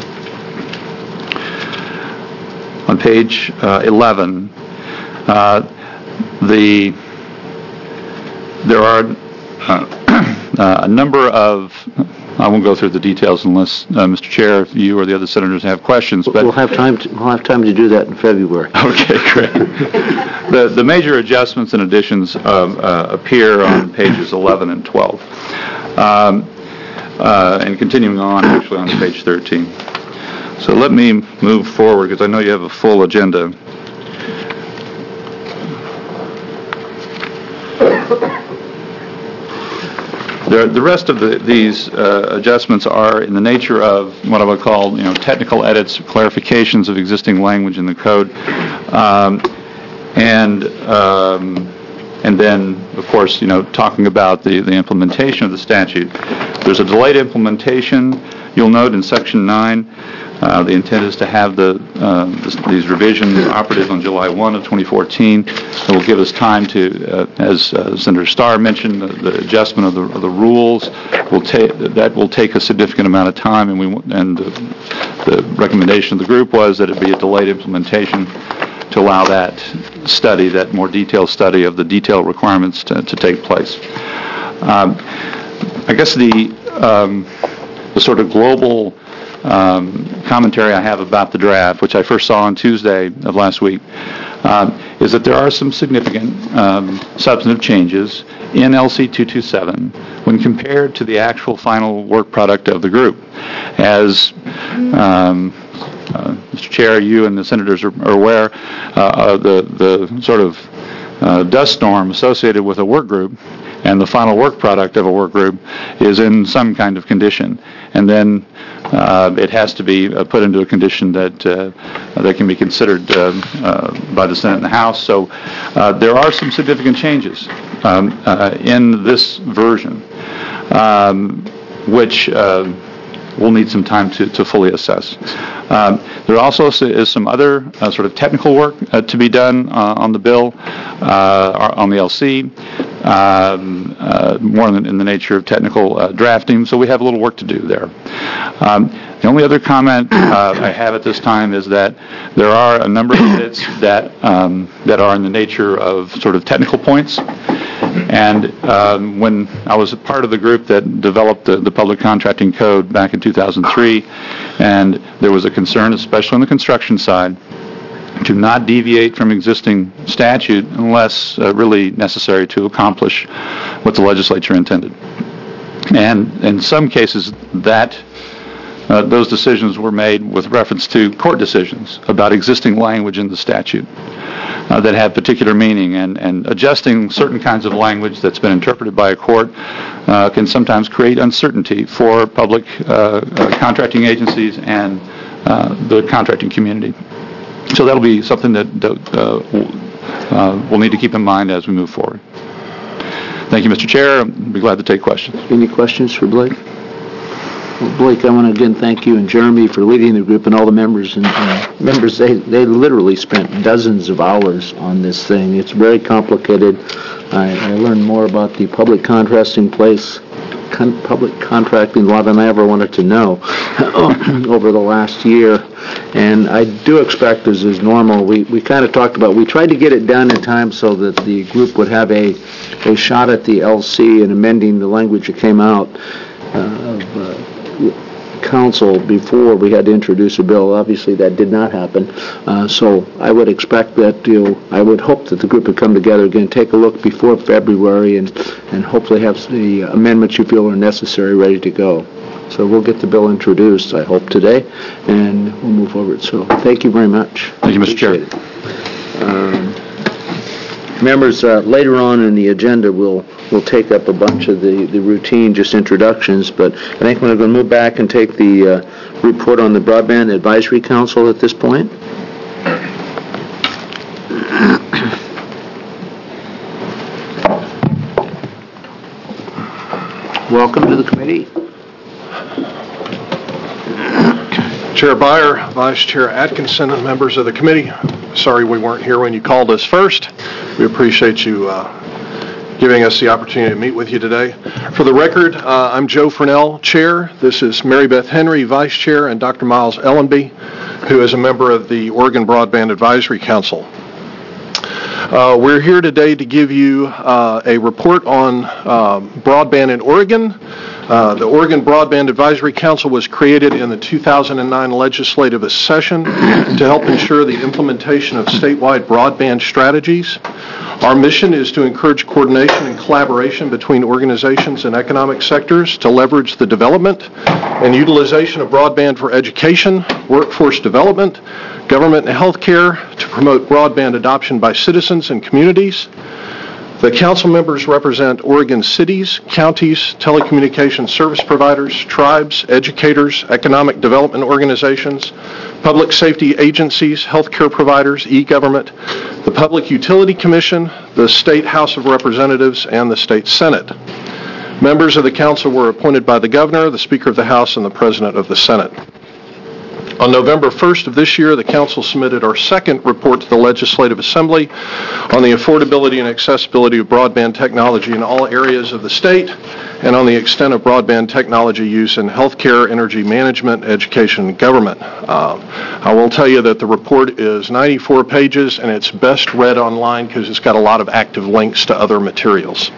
On page uh, eleven, uh, the there are uh, uh, a number of, I won't go through the details unless, uh, Mister Chair, if you or the other senators have questions. But We'll have time to, we'll have time to do that in February. Okay, great. the, the major adjustments and additions uh, uh, appear on pages eleven and twelve. Um, uh, and continuing on, actually, on page thirteen. So let me move forward, because I know you have a full agenda. The, the rest of the, these uh, adjustments are in the nature of what I would call, you know, technical edits, clarifications of existing language in the code, um, and um, and then, of course, you know, talking about the, the implementation of the statute. There's a delayed implementation. You'll note in Section nine, uh, the intent is to have the uh, this, these revisions operative on July first of twenty fourteen. It will give us time to, uh, as uh, Senator Starr mentioned, the, the adjustment of the, of the rules will take that will take a significant amount of time, and we and the, the recommendation of the group was that it be a delayed implementation to allow that study, that more detailed study of the detailed requirements to, to take place. Um, I guess the um, the sort of global um, commentary I have about the draft, which I first saw on Tuesday of last week, um, is that there are some significant um, substantive changes in L C two twenty-seven when compared to the actual final work product of the group. As um, uh, Mister Chair, you and the senators are, are aware, uh, of the, the sort of uh, dust storm associated with a work group, and the final work product of a work group is in some kind of condition. And then uh, it has to be uh, put into a condition that uh, that can be considered uh, uh, by the Senate and the House. So uh, there are some significant changes um, uh, in this version, um, which uh, we'll need some time to, to fully assess. Um, there also is some other uh, sort of technical work uh, to be done uh, on the bill, uh, on the L C, um, uh, more in the, in the nature of technical uh, drafting, so we have a little work to do there. Um, the only other comment uh, I have at this time is that there are a number of edits that, um, that are in the nature of sort of technical points. And um, when I was a part of the group that developed the, the public contracting code back in two thousand three, and there was a concern, especially on the construction side, to not deviate from existing statute unless uh, really necessary to accomplish what the legislature intended. And in some cases, that uh, those decisions were made with reference to court decisions about existing language in the statute uh, that had particular meaning, and, and adjusting certain kinds of language that's been interpreted by a court uh, can sometimes create uncertainty for public uh, uh, contracting agencies and uh, the contracting community. So that'll be something that, that uh, uh, we'll need to keep in mind as we move forward. Thank you, Mister Chair. I'll be glad to take questions. Any questions for Blake? Well, Blake, I want to again thank you and Jeremy for leading the group and all the members. And uh, members, they, they literally spent dozens of hours on this thing. It's very complicated. I, I learned more about the public contracting place con- public contracting law than I ever wanted to know over the last year. And I do expect, as is normal, we, we kind of talked about, we tried to get it done in time so that the group would have a, a shot at the L C and amending the language that came out uh, of uh, council before we had to introduce a bill. Obviously, that did not happen. Uh, so I would expect that, you know, I would hope that the group would come together again, take a look before February, and, and hopefully have the amendments you feel are necessary ready to go. So we'll get the bill introduced, I hope, today, and we'll move forward. So thank you very much. Thank you, Mister Chair. Um, members, uh, later on in the agenda, we'll we'll take up a bunch of the, the routine, just introductions, but I think we're going to move back and take the uh, report on the Broadband Advisory Council at this point. Welcome to the committee. Chair Byer, Vice Chair Atkinson, and members of the committee, sorry we weren't here when you called us first. We appreciate you uh, giving us the opportunity to meet with you today. For the record, uh, I'm Joe Furnell, Chair. This is Mary Beth Henry, Vice Chair, and Doctor Miles Ellenby, who is a member of the Oregon Broadband Advisory Council. Uh, we're here today to give you uh, a report on uh, broadband in Oregon. Uh, the Oregon Broadband Advisory Council was created in the two thousand nine legislative session to help ensure the implementation of statewide broadband strategies. Our mission is to encourage coordination and collaboration between organizations and economic sectors to leverage the development and utilization of broadband for education, workforce development, government and healthcare, to promote broadband adoption by citizens and communities. The council members represent Oregon cities, counties, telecommunications service providers, tribes, educators, economic development organizations, public safety agencies, healthcare providers, e-government, the Public Utility Commission, the State House of Representatives, and the State Senate. Members of the council were appointed by the governor, the Speaker of the House, and the President of the Senate. On November first of this year, the council submitted our second report to the Legislative Assembly on the affordability and accessibility of broadband technology in all areas of the state and on the extent of broadband technology use in healthcare, energy management, education, and government. Uh, I will tell you that the report is ninety-four pages, and it's best read online because it's got a lot of active links to other materials.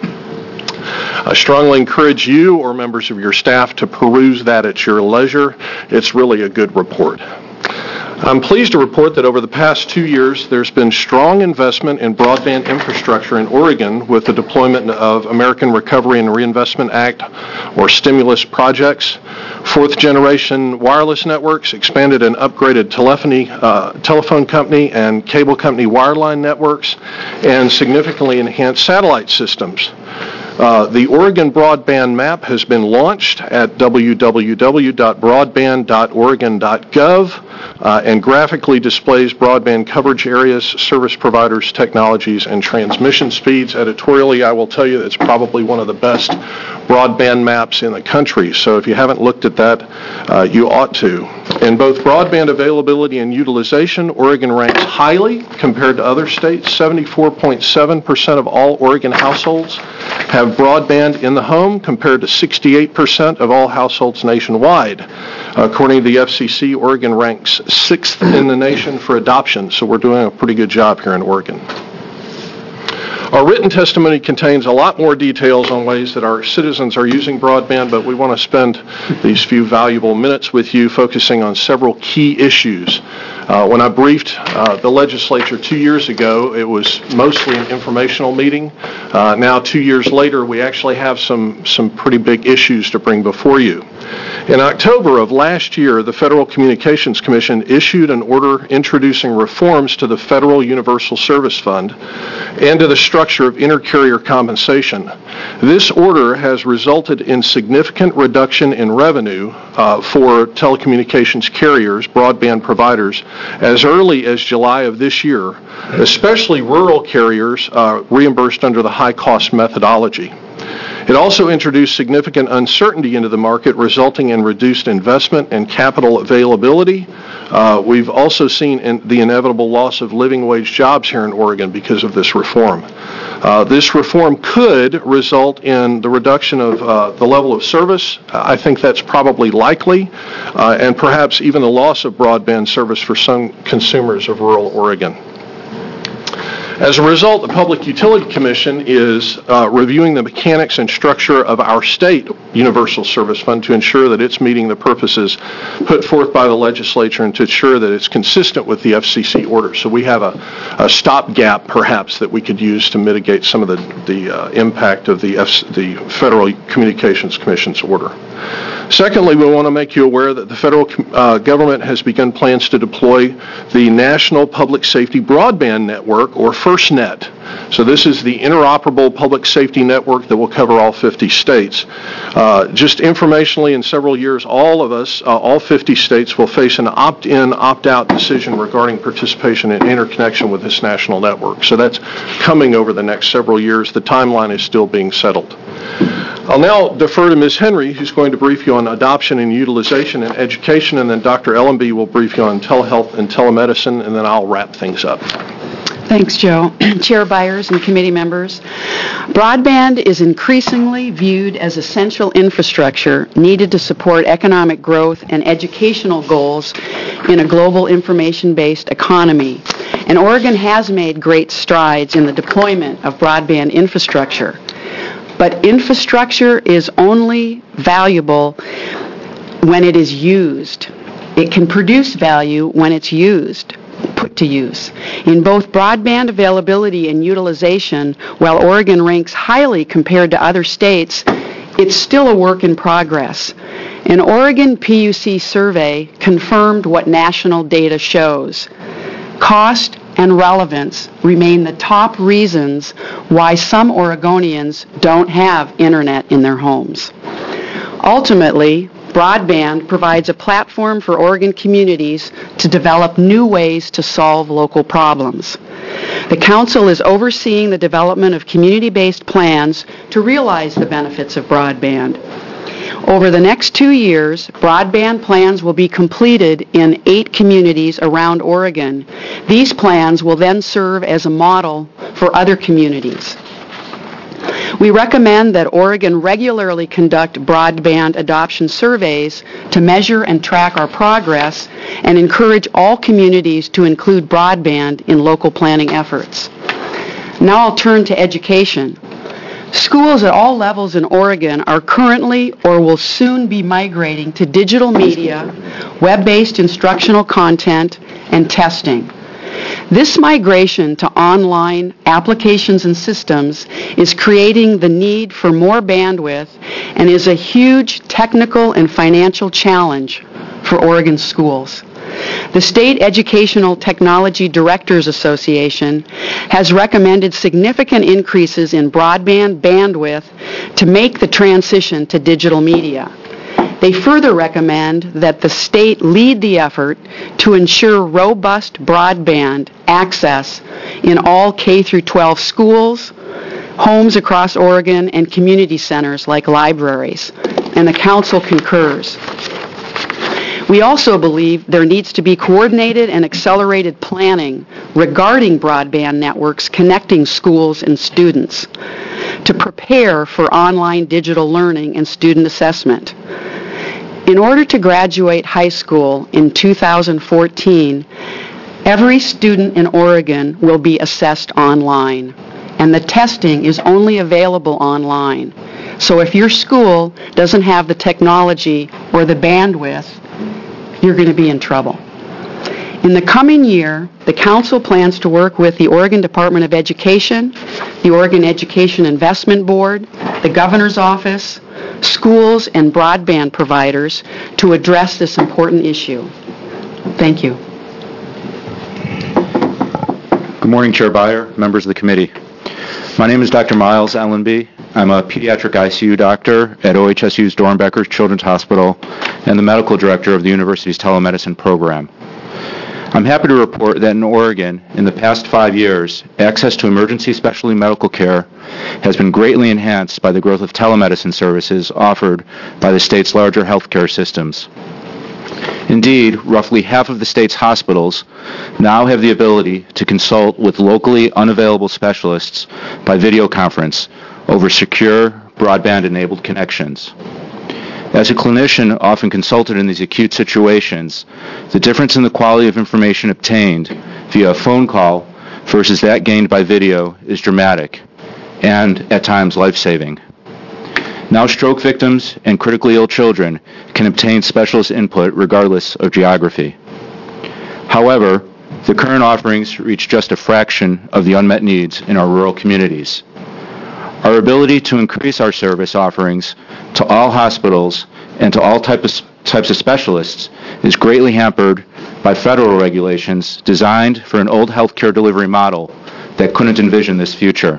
I strongly encourage you or members of your staff to peruse that at your leisure. It's really a good report. I'm pleased to report that over the past two years, there's been strong investment in broadband infrastructure in Oregon with the deployment of American Recovery and Reinvestment Act, or stimulus projects, fourth-generation wireless networks, expanded and upgraded telephony, uh, telephone company and cable company wireline networks, and significantly enhanced satellite systems. Uh, the Oregon Broadband Map has been launched at w w w dot broadband dot oregon dot gov uh, and graphically displays broadband coverage areas, service providers, technologies, and transmission speeds. Editorially, I will tell you it's probably one of the best broadband maps in the country, so if you haven't looked at that, uh, you ought to. In both broadband availability and utilization, Oregon ranks highly compared to other states. seventy-four point seven percent of all Oregon households have broadband in the home compared to sixty-eight percent of all households nationwide. According to the F C C, Oregon ranks sixth in the nation for adoption, so we're doing a pretty good job here in Oregon. Our written testimony contains a lot more details on ways that our citizens are using broadband, but we want to spend these few valuable minutes with you focusing on several key issues. Uh, when I briefed uh, the legislature two years ago, it was mostly an informational meeting. Uh, now, two years later, we actually have some, some pretty big issues to bring before you. In October of last year, the Federal Communications Commission issued an order introducing reforms to the Federal Universal Service Fund and to the structure of intercarrier compensation. This order has resulted in significant reduction in revenue uh, for telecommunications carriers, broadband providers, as early as July of this year, especially rural carriers uh, reimbursed under the high-cost methodology. It also introduced significant uncertainty into the market, resulting in reduced investment and capital availability. Uh, we've also seen in the inevitable loss of living wage jobs here in Oregon because of this reform. Uh, this reform could result in the reduction of uh, the level of service. I think that's probably likely, uh, and perhaps even the loss of broadband service for some consumers of rural Oregon. As a result, the Public Utility Commission is uh, reviewing the mechanics and structure of our state Universal Service Fund to ensure that it's meeting the purposes put forth by the legislature and to ensure that it's consistent with the F C C order. So we have a, a stopgap, perhaps, that we could use to mitigate some of the, the uh, impact of the, F- the Federal Communications Commission's order. Secondly, we want to make you aware that the federal uh, government has begun plans to deploy the National Public Safety Broadband Network, or FirstNet. So this is the interoperable public safety network that will cover all fifty states. Uh, just informationally, in several years, all of us, uh, all fifty states, will face an opt-in, opt-out decision regarding participation and interconnection with this national network. So that's coming over the next several years. The timeline is still being settled. I'll now defer to Miz Henry, who's going to brief you on adoption and utilization and education, and then Doctor Ellenby will brief you on telehealth and telemedicine, and then I'll wrap things up. Thanks, Joe. Chair Byers and committee members, broadband is increasingly viewed as essential infrastructure needed to support economic growth and educational goals in a global information-based economy. And Oregon has made great strides in the deployment of broadband infrastructure. But infrastructure is only valuable when it is used. It can produce value when it's used, put to use. In both broadband availability and utilization, while Oregon ranks highly compared to other states, it's still a work in progress. An Oregon P U C survey confirmed what national data shows. Cost and relevance remain the top reasons why some Oregonians don't have internet in their homes. Ultimately, broadband provides a platform for Oregon communities to develop new ways to solve local problems. The Council is overseeing the development of community-based plans to realize the benefits of broadband. Over the next two years, broadband plans will be completed in eight communities around Oregon. These plans will then serve as a model for other communities. We recommend that Oregon regularly conduct broadband adoption surveys to measure and track our progress and encourage all communities to include broadband in local planning efforts. Now I'll turn to education. Schools at all levels in Oregon are currently or will soon be migrating to digital media, web-based instructional content, and testing. This migration to online applications and systems is creating the need for more bandwidth and is a huge technical and financial challenge for Oregon schools. The State Educational Technology Directors Association has recommended significant increases in broadband bandwidth to make the transition to digital media. They further recommend that the state lead the effort to ensure robust broadband access in all K through twelve schools, homes across Oregon, and community centers like libraries. And the Council concurs. We also believe there needs to be coordinated and accelerated planning regarding broadband networks connecting schools and students to prepare for online digital learning and student assessment. In order to graduate high school in two thousand fourteen, every student in Oregon will be assessed online, and the testing is only available online. So if your school doesn't have the technology or the bandwidth, you're going to be in trouble. In the coming year, the Council plans to work with the Oregon Department of Education, the Oregon Education Investment Board, the Governor's Office, schools, and broadband providers to address this important issue. Thank you. Good morning, Chair Byer, members of the committee. My name is Doctor Miles Ellenby. I'm a pediatric I C U doctor at O H S U's Dornbecker Children's Hospital and the medical director of the university's telemedicine program. I'm happy to report that in Oregon, in the past five years, access to emergency specialty medical care has been greatly enhanced by the growth of telemedicine services offered by the state's larger healthcare systems. Indeed, roughly half of the state's hospitals now have the ability to consult with locally unavailable specialists by video conference over secure, broadband-enabled connections. As a clinician often consulted in these acute situations, the difference in the quality of information obtained via a phone call versus that gained by video is dramatic and, at times, life-saving. Now stroke victims and critically ill children can obtain specialist input regardless of geography. However, the current offerings reach just a fraction of the unmet needs in our rural communities. Our ability to increase our service offerings to all hospitals and to all type of, types of specialists is greatly hampered by federal regulations designed for an old healthcare delivery model that couldn't envision this future.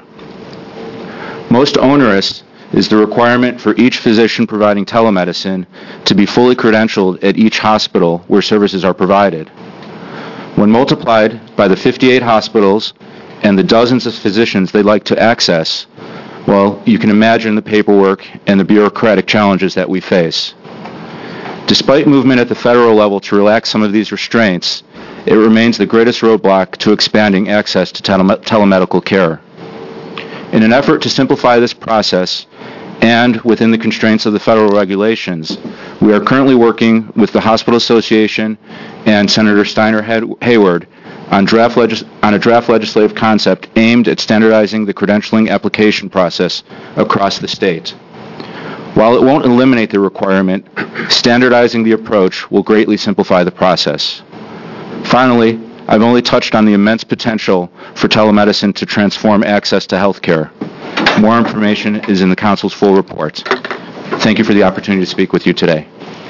Most onerous is the requirement for each physician providing telemedicine to be fully credentialed at each hospital where services are provided. When multiplied by the fifty-eight hospitals and the dozens of physicians they'd like to access, well, you can imagine the paperwork and the bureaucratic challenges that we face. Despite movement at the federal level to relax some of these restraints, it remains the greatest roadblock to expanding access to tele- telemedical care. In an effort to simplify this process, and within the constraints of the federal regulations, we are currently working with the Hospital Association and Senator Steiner Hayward on, draft legis- on a draft legislative concept aimed at standardizing the credentialing application process across the state. While it won't eliminate the requirement, standardizing the approach will greatly simplify the process. Finally, I've only touched on the immense potential for telemedicine to transform access to health care. More information is in the Council's full report. Thank you for the opportunity to speak with you today.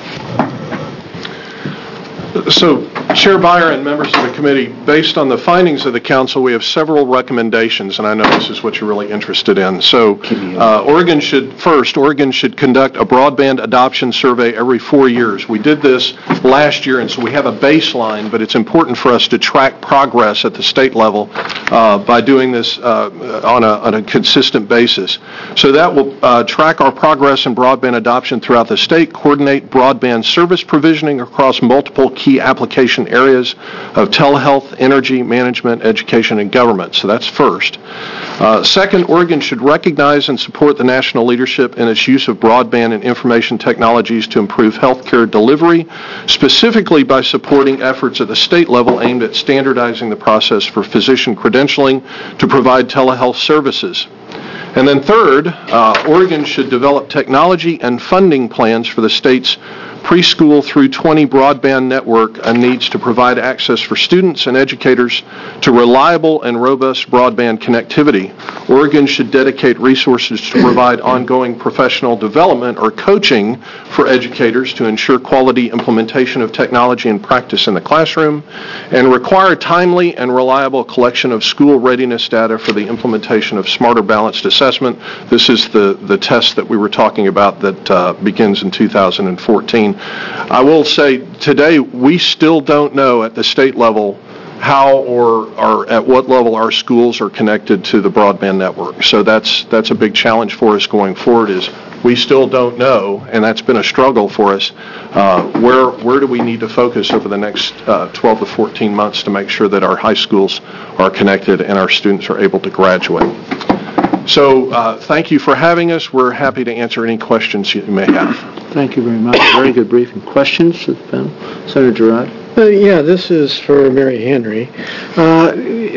So, Chair Beyer and members of the committee, based on the findings of the Council, we have several recommendations, and I know this is what you're really interested in. So, uh, Oregon should, first, Oregon should conduct a broadband adoption survey every four years. We did this last year, and so we have a baseline, but it's important for us to track progress at the state level uh, by doing this uh, on, a, on a consistent basis. So that will uh, track our progress in broadband adoption throughout the state, coordinate broadband service provisioning across multiple key application areas of telehealth, energy, management, education, and government. So that's first. Uh, second, Oregon should recognize and support the national leadership in its use of broadband and information technologies to improve healthcare delivery, specifically by supporting efforts at the state level aimed at standardizing the process for physician credentialing to provide telehealth services. And then third, uh, Oregon should develop technology and funding plans for the state's preschool through twenty broadband network and needs to provide access for students and educators to reliable and robust broadband connectivity. Oregon should dedicate resources to provide ongoing professional development or coaching for educators to ensure quality implementation of technology and practice in the classroom, and require timely and reliable collection of school readiness data for the implementation of Smarter Balanced Assessment. This is the, the test that we were talking about that uh, begins in two thousand fourteen. I will say today we still don't know at the state level how or, or at what level our schools are connected to the broadband network. So that's that's a big challenge for us going forward. Is we still don't know, and that's been a struggle for us. Uh, where where do we need to focus over the next uh, twelve to fourteen months to make sure that our high schools are connected and our students are able to graduate? So uh, thank you for having us. We're happy to answer any questions you may have. Thank you very much. Very good briefing. Questions of the panel? Senator Girard? Uh, yeah, this is for Mary Henry. Uh,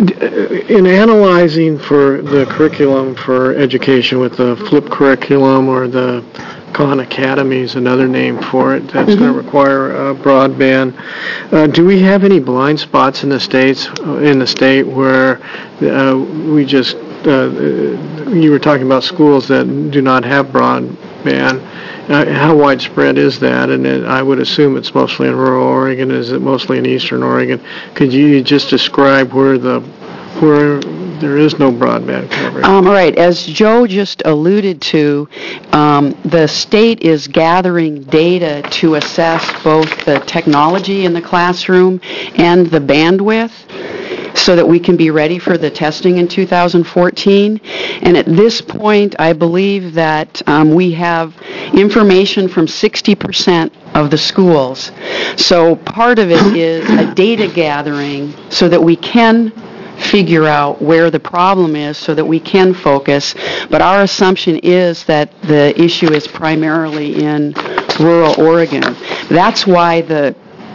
in analyzing for the curriculum for education with the flipped curriculum or the Khan Academy is another name for it that's mm-hmm. going to require uh, broadband. Uh, do we have any blind spots in the states in the state where uh, we just uh, you were talking about schools that do not have broadband? Uh, how widespread is that? And it, I would assume it's mostly in rural Oregon. Is it mostly in eastern Oregon? Could you just describe where the where there is no broadband coverage. Um, all right. As Joe just alluded to, um, the state is gathering data to assess both the technology in the classroom and the bandwidth, so that we can be ready for the testing in two thousand fourteen. And at this point, I believe that um, we have information from sixty percent of the schools. So part of it is a data gathering so that we can figure out where the problem is so that we can focus. But our assumption is that the issue is primarily in rural Oregon. That's why the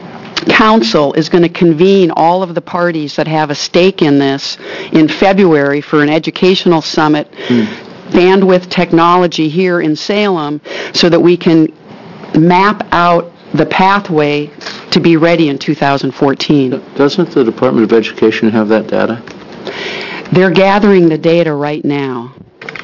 Council is going to convene all of the parties that have a stake in this in February for an educational summit, mm. bandwidth technology here in Salem, so that we can map out the pathway to be ready in two thousand fourteen. Doesn't the Department of Education have that data? They're gathering the data right now.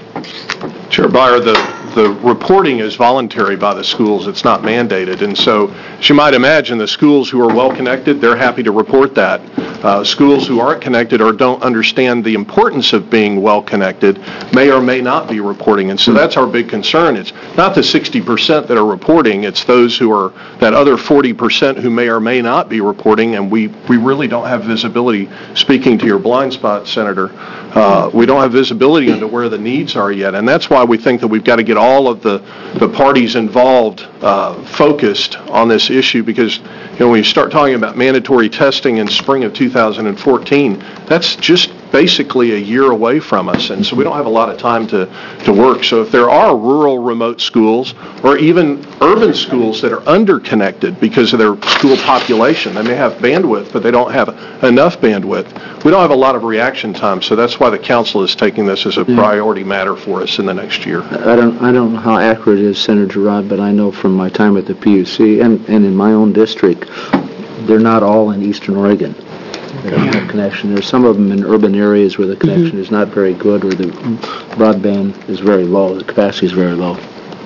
Chair Beyer, the the reporting is voluntary by the schools. It's not mandated. And so, as you might imagine, the schools who are well connected, they're happy to report that. Uh, schools who aren't connected or don't understand the importance of being well connected may or may not be reporting. And so that's our big concern. It's not the sixty percent that are reporting. It's those who are, that other forty percent who may or may not be reporting. And we, we really don't have visibility. Speaking to your blind spot, Senator, uh, we don't have visibility into where the needs are yet. And that's why we think that we've got to get all of the, the parties involved uh, focused on this issue, because you know when you start talking about mandatory testing in spring of two thousand fourteen, that's just basically a year away from us, and so we don't have a lot of time to, to work. So if there are rural remote schools or even urban schools that are underconnected because of their school population, they may have bandwidth, but they don't have enough bandwidth, we don't have a lot of reaction time, so that's why the council is taking this as a priority matter for us in the next year. I don't I don't know how accurate it is, Senator Rod, but I know from my time at the P U C and, and in my own district, they're not all in Eastern Oregon. They don't have connection. There's some of them in urban areas where the connection mm-hmm. is not very good, or the broadband is very low, the capacity is very low.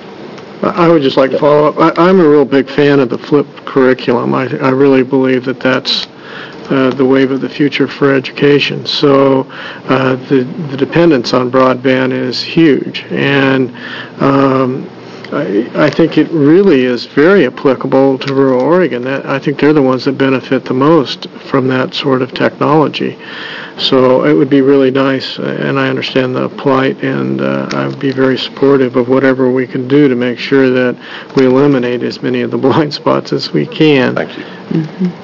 I would just like to follow up. I, I'm a real big fan of the flipped curriculum. I, I really believe that that's uh, the wave of the future for education. So uh, the, the dependence on broadband is huge. And um, I, I think it really is very applicable to rural Oregon. That, I think they're the ones that benefit the most from that sort of technology. So it would be really nice, and I understand the plight, and uh, I would be very supportive of whatever we can do to make sure that we eliminate as many of the blind spots as we can. Thank you. Mm-hmm.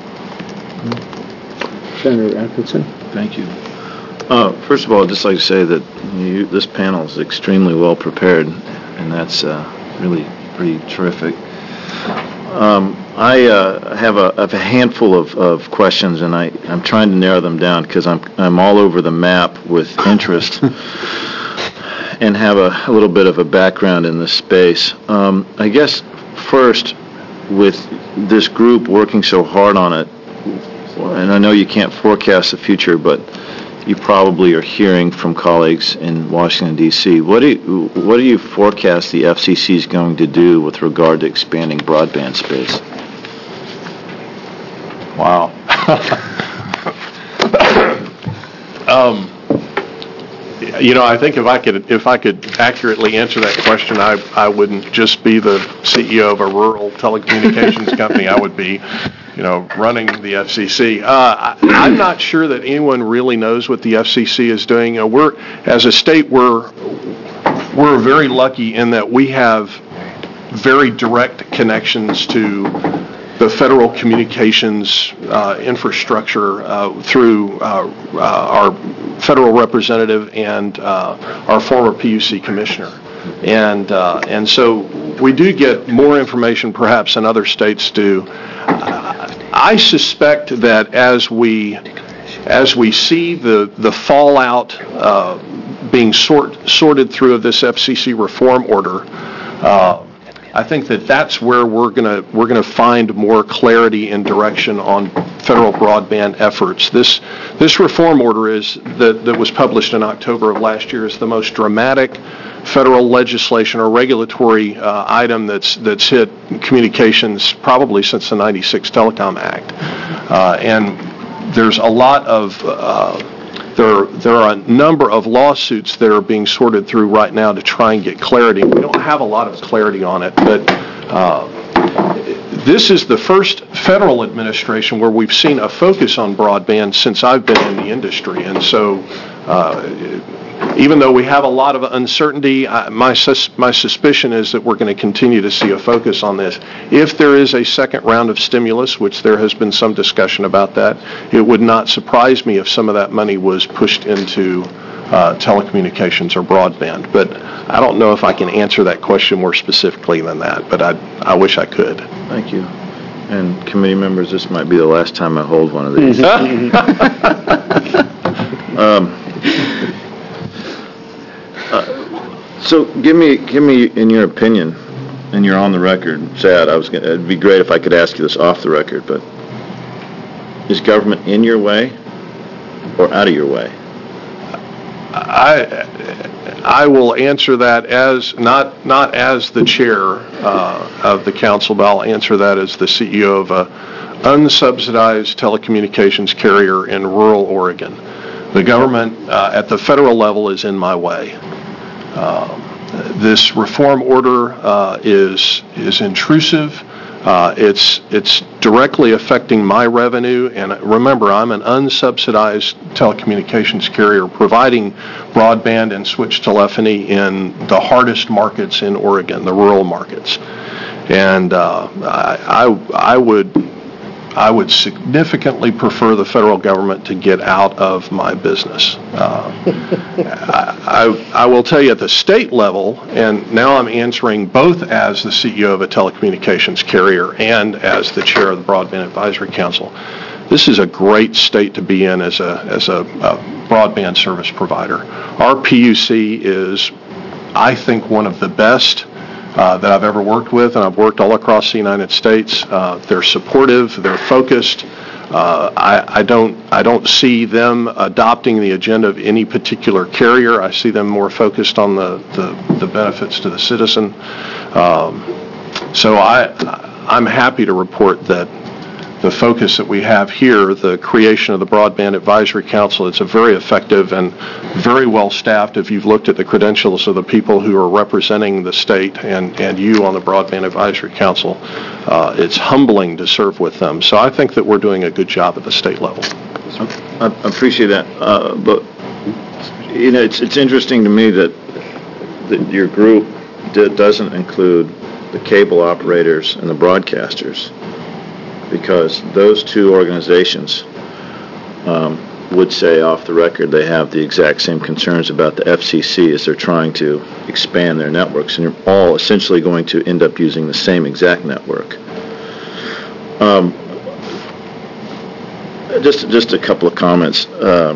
Senator Atkinson. Thank you. Uh, first of all, I'd just like to say that you, this panel is extremely well prepared, and that's uh, really pretty terrific. Um, I uh, have, a, have a handful of, of questions, and I, I'm trying to narrow them down because I'm, I'm all over the map with interest and have a, a little bit of a background in this space. Um, I guess first, with this group working so hard on it, and I know you can't forecast the future, but you probably are hearing from colleagues in Washington, D C What do you, what do you forecast the F C C is going to do with regard to expanding broadband space? Wow. um, you know, I think if I could if I could accurately answer that question, I I wouldn't just be the C E O of a rural telecommunications company. I would be, you know, running the F C C. Uh, I, I'm not sure that anyone really knows what the F C C is doing. You know, we're, as a state, we're we're very lucky in that we have very direct connections to the federal communications uh, infrastructure uh, through uh, uh, our federal representative and uh, our former P U C commissioner. And, uh, and so we do get more information perhaps than other states do. I suspect that as we as we see the the fallout uh, being sort, sorted through of this F C C reform order, uh, I think that that's where we're gonna we're gonna find more clarity and direction on federal broadband efforts. This this reform order is that that was published in October of last year is the most dramatic federal legislation or regulatory uh, item that's that's hit communications probably since the ninety-six Telecom Act, uh, and there's a lot of uh, there, there are a number of lawsuits that are being sorted through right now to try and get clarity. We don't have a lot of clarity on it, but uh, this is the first federal administration where we've seen a focus on broadband since I've been in the industry. And so uh, even though we have a lot of uncertainty, I, my, sus- my suspicion is that we're going to continue to see a focus on this. If there is a second round of stimulus, which there has been some discussion about that, it would not surprise me if some of that money was pushed into uh, telecommunications or broadband. But I don't know if I can answer that question more specifically than that, but I, I wish I could. Thank you. And committee members, this might be the last time I hold one of these. um, uh, so give me, give me, in your opinion, and you're on the record, sad, I was gonna, it'd be great if I could ask you this off the record, but is government in your way or out of your way? I I will answer that as not not as the chair uh, of the council, but I'll answer that as the C E O of a unsubsidized telecommunications carrier in rural Oregon. The government uh, at the federal level is in my way. Uh, this reform order uh, is is intrusive. Uh, it's it's directly affecting my revenue, and remember, I'm an unsubsidized telecommunications carrier providing broadband and switch telephony in the hardest markets in Oregon, the rural markets. And uh, I, I I would I would significantly prefer the federal government to get out of my business. Uh, I, I, I will tell you at the state level, and now I'm answering both as the C E O of a telecommunications carrier and as the chair of the Broadband Advisory Council. This is a great state to be in as a as a, a broadband service provider. Our P U C is, I think, one of the best Uh, that I've ever worked with, and I've worked all across the United States. Uh, they're supportive, they're focused. Uh, I, I don't I don't see them adopting the agenda of any particular carrier. I see them more focused on the, the, the benefits to the citizen. Um, so I I'm happy to report that the focus that we have here, the creation of the Broadband Advisory Council, it's a very effective and very well staffed. If you've looked at the credentials of the people who are representing the state and, and you on the Broadband Advisory Council, uh, it's humbling to serve with them. So I think that we're doing a good job at the state level. I appreciate that, uh, but you know, it's it's interesting to me that that your group d- doesn't include the cable operators and the broadcasters, because those two organizations um, would say off the record they have the exact same concerns about the F C C as they're trying to expand their networks, and you're all essentially going to end up using the same exact network. Um, just just a couple of comments. Uh,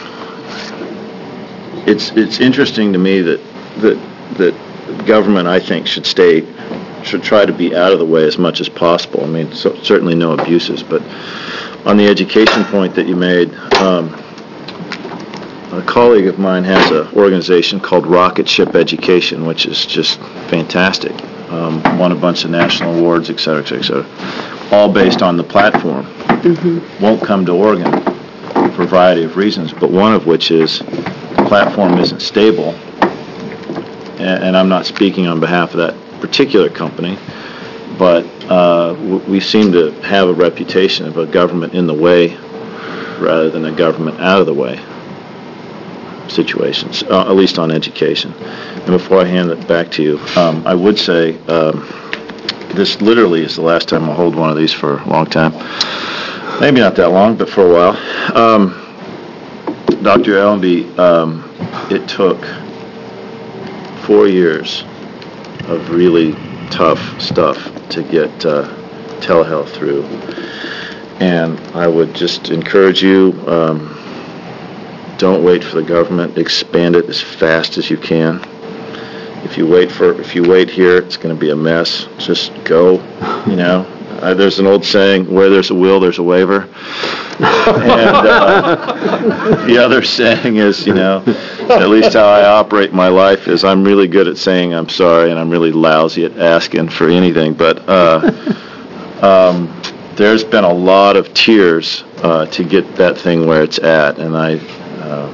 it's it's interesting to me that that that government, I think, should stay should try to be out of the way as much as possible. I mean, so, certainly no abuses, but on the education point that you made, um, a colleague of mine has an organization called Rocket Ship Education, which is just fantastic. Um, won a bunch of national awards, et cetera, et cetera, et cetera, all based on the platform. Mm-hmm. Won't come to Oregon for a variety of reasons, but one of which is the platform isn't stable, and, and I'm not speaking on behalf of that particular company, but uh, w- we seem to have a reputation of a government in the way rather than a government out of the way situations, uh, at least on education. And before I hand it back to you, um, I would say um, this literally is the last time I'll hold one of these for a long time. Maybe not that long, but for a while. Um, Doctor Allenby, um, it took four years of really tough stuff to get uh, telehealth through. And I would just encourage you, um, don't wait for the government. Expand it as fast as you can. If you wait for, if you wait here, it's going to be a mess. Just go, you know. Uh, there's an old saying, where there's a will, there's a waiver. And uh, the other saying is, you know, at least how I operate my life is I'm really good at saying I'm sorry, and I'm really lousy at asking for anything. But uh, um, there's been a lot of tears uh, to get that thing where it's at, and I Uh,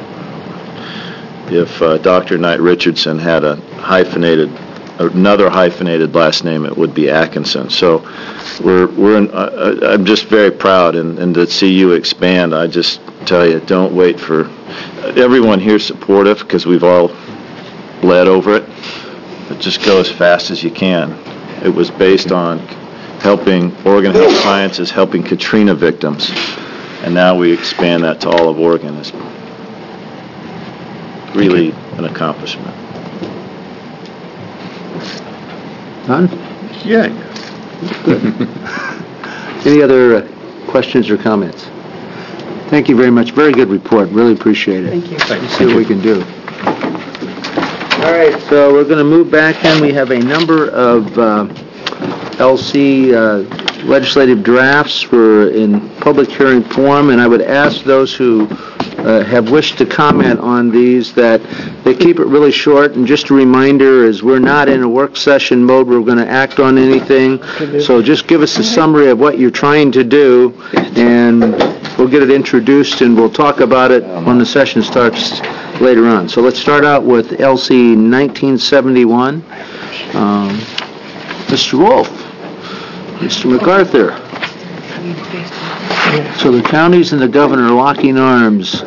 if uh, Doctor Knight Richardson had a hyphenated, another hyphenated last name, it would be Atkinson. So we're we're in, uh, I'm just very proud, and, and to see you expand, I just tell you, don't wait for everyone here's supportive because we've all bled over it. But just go as fast as you can. It was based on helping Oregon Health Sciences, helping Katrina victims, and now we expand that to all of Oregon. It's really an accomplishment. None? Yeah. Good. Any other uh, questions or comments? Thank you very much. Very good report. Really appreciate it. Thank you. Let's see what we can do. All right, so we're going to move back, and we have a number of uh, L C uh, legislative drafts for in public hearing form, and I would ask those who uh, have wished to comment on these that they keep it really short. And just a reminder is we're not in a work session mode. We're going to act on anything. So just give us a summary of what you're trying to do, and we'll get it introduced, and we'll talk about it when the session starts later on. So let's start out with L C nineteen seventy-one. Um, Mister Wolf, Mister MacArthur. So the counties and the governor are locking arms.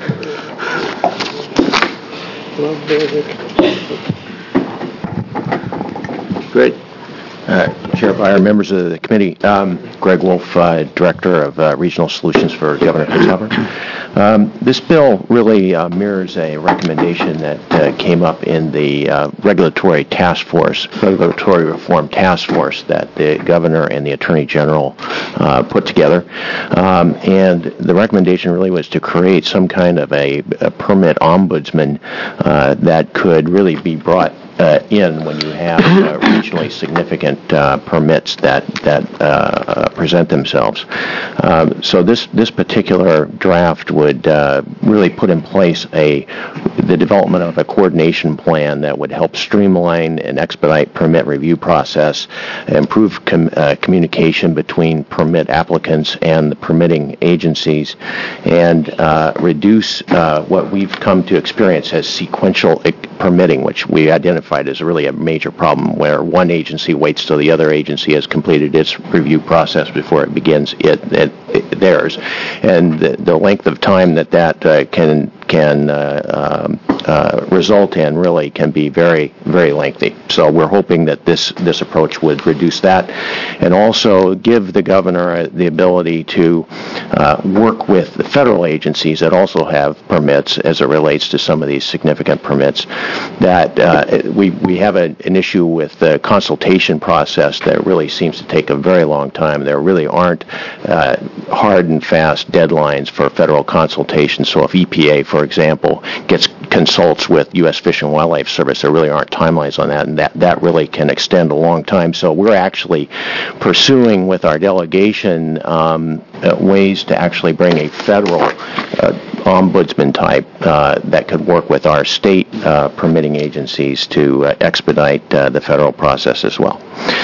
Great. Uh, Chair Byer, members of the committee, um, Greg Wolf, uh, Director of uh, Regional Solutions for Governor Kitzhaber. Um, this bill really uh, mirrors a recommendation that uh, came up in the uh, regulatory task force, regulatory reform task force that the governor and the attorney general uh, put together. Um, and the recommendation really was to create some kind of a, a permit ombudsman uh, that could really be brought Uh, in when you have uh, regionally significant uh, permits that that uh, present themselves. Um, so this this particular draft would uh, really put in place a the development of a coordination plan that would help streamline and expedite permit review process, improve com- uh, communication between permit applicants and the permitting agencies, and uh, reduce uh, what we've come to experience as sequential e- permitting, which we identified as really a major problem, where one agency waits till the other agency has completed its review process before it begins it, it, it theirs, and the, the length of time that that uh, can can uh, um, uh, result in really can be very, very lengthy. So we're hoping that this this approach would reduce that, and also give the governor the ability to uh, work with the federal agencies that also have permits as it relates to some of these significant permits. That uh, we we have a, an issue with the consultation process that really seems to take a very long time. There really aren't uh, hard and fast deadlines for federal consultation. So if E P A, for example, gets consults with U S Fish and Wildlife Service, there really aren't timelines on that, and that, that really can extend a long time. So we're actually pursuing with our delegation um, uh, ways to actually bring a federal uh, ombudsman type uh, that could work with our state uh, permitting agencies to uh, expedite uh, the federal process as well.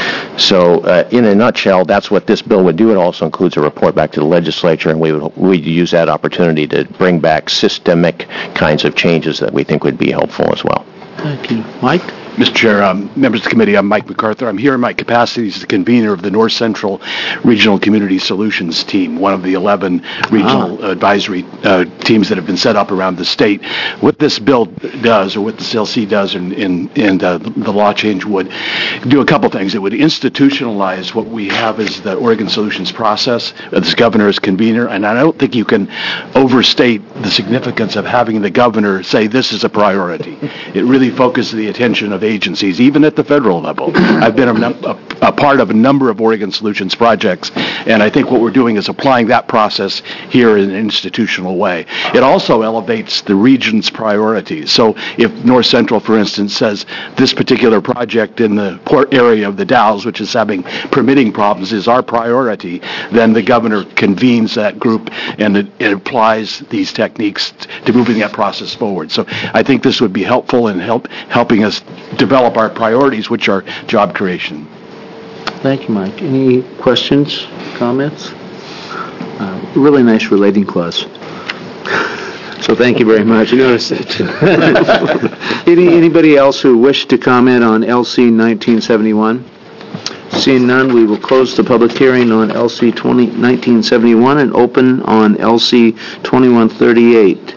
So uh, in a nutshell, that's what this bill would do. It also includes a report back to the legislature, and we would we'd use that opportunity to bring back systemic kinds of changes that we think would be helpful as well. Thank you. Mike? Mister Chair, um, members of the committee, I'm Mike MacArthur. I'm here in my capacity as the convener of the North Central Regional Community Solutions Team, one of the eleven regional ah. advisory uh, teams that have been set up around the state. What this bill does, or what the C L C does, and in, in, in uh, the law change would do a couple things. It would institutionalize what we have as the Oregon Solutions process, as governor as convener, and I don't think you can overstate the significance of having the governor say this is a priority. It really focuses the attention of agencies, even at the federal level. I've been a, a, a part of a number of Oregon Solutions projects, and I think what we're doing is applying that process here in an institutional way. It also elevates the region's priorities. So if North Central, for instance, says this particular project in the port area of the Dalles, which is having permitting problems, is our priority, then the governor convenes that group, and it, it applies these techniques to moving that process forward. So I think this would be helpful in help helping us develop our priorities, which are job creation. Thank you, Mike. Any questions, comments? Uh, really nice relating clause. So thank you very much. You noticed it. Any, anybody else who wished to comment on L C nineteen seventy-one? Seeing none, we will close the public hearing on L C nineteen seventy-one and open on L C twenty-one thirty-eight.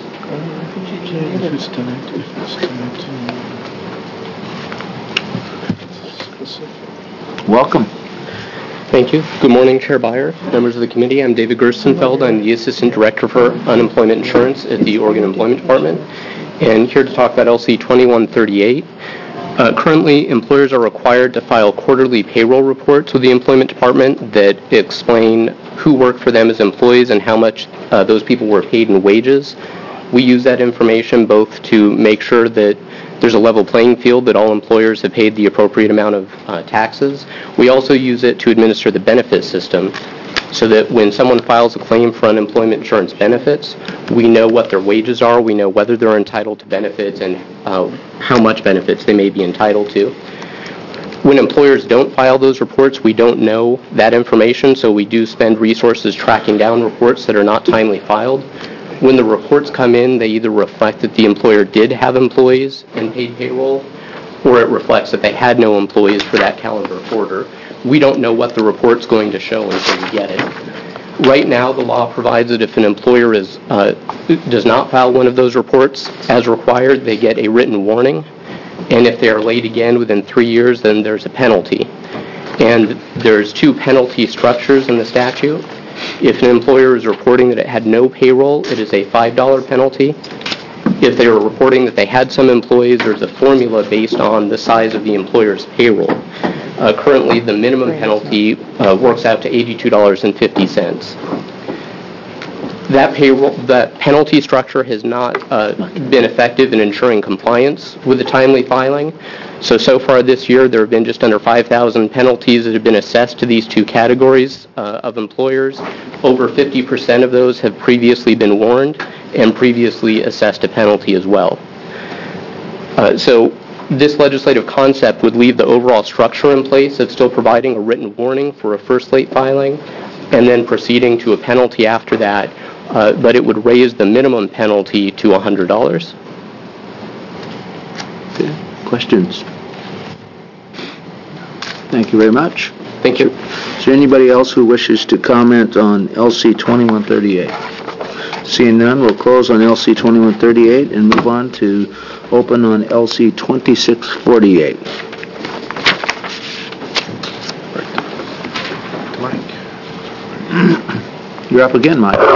Welcome. Thank you. Good morning, Chair Byer, members of the committee. I'm David Gerstenfeld. I'm the Assistant Director for Unemployment Insurance at the Oregon Employment Department, and here to talk about L C twenty-one thirty-eight. Uh, currently, employers are required to file quarterly payroll reports with the Employment Department that explain who worked for them as employees and how much uh, those people were paid in wages. We use that information both to make sure that there's a level playing field, that all employers have paid the appropriate amount of uh, taxes. We also use it to administer the benefit system so that when someone files a claim for unemployment insurance benefits, we know what their wages are, we know whether they're entitled to benefits and uh, how much benefits they may be entitled to. When employers don't file those reports, we don't know that information, so we do spend resources tracking down reports that are not timely filed. When the reports come in, they either reflect that the employer did have employees and paid payroll, or it reflects that they had no employees for that calendar quarter. We don't know what the report's going to show until we get it. Right now, the law provides that if an employer is uh, does not file one of those reports as required, they get a written warning, and if they are late again within three years, then there's a penalty. And there's two penalty structures in the statute. If an employer is reporting that it had no payroll, it is a five dollar penalty. If they are reporting that they had some employees, there's a formula based on the size of the employer's payroll. Uh, currently, the minimum penalty uh, works out to eighty-two dollars and fifty cents. That payroll, that penalty structure has not uh, been effective in ensuring compliance with the timely filing. So, so far this year, there have been just under five thousand penalties that have been assessed to these two categories uh, of employers. Over fifty percent of those have previously been warned and previously assessed a penalty as well. Uh, so, this legislative concept would leave the overall structure in place of still providing a written warning for a first late filing and then proceeding to a penalty after that, uh, but it would raise the minimum penalty to one hundred dollars. Okay. Questions? Thank you very much. Thank you. Is there anybody else who wishes to comment on L C twenty-one thirty-eight? Seeing none, we'll close on L C twenty-one thirty-eight and move on to open on L C twenty-six forty-eight. Mike. You're up again, Mike.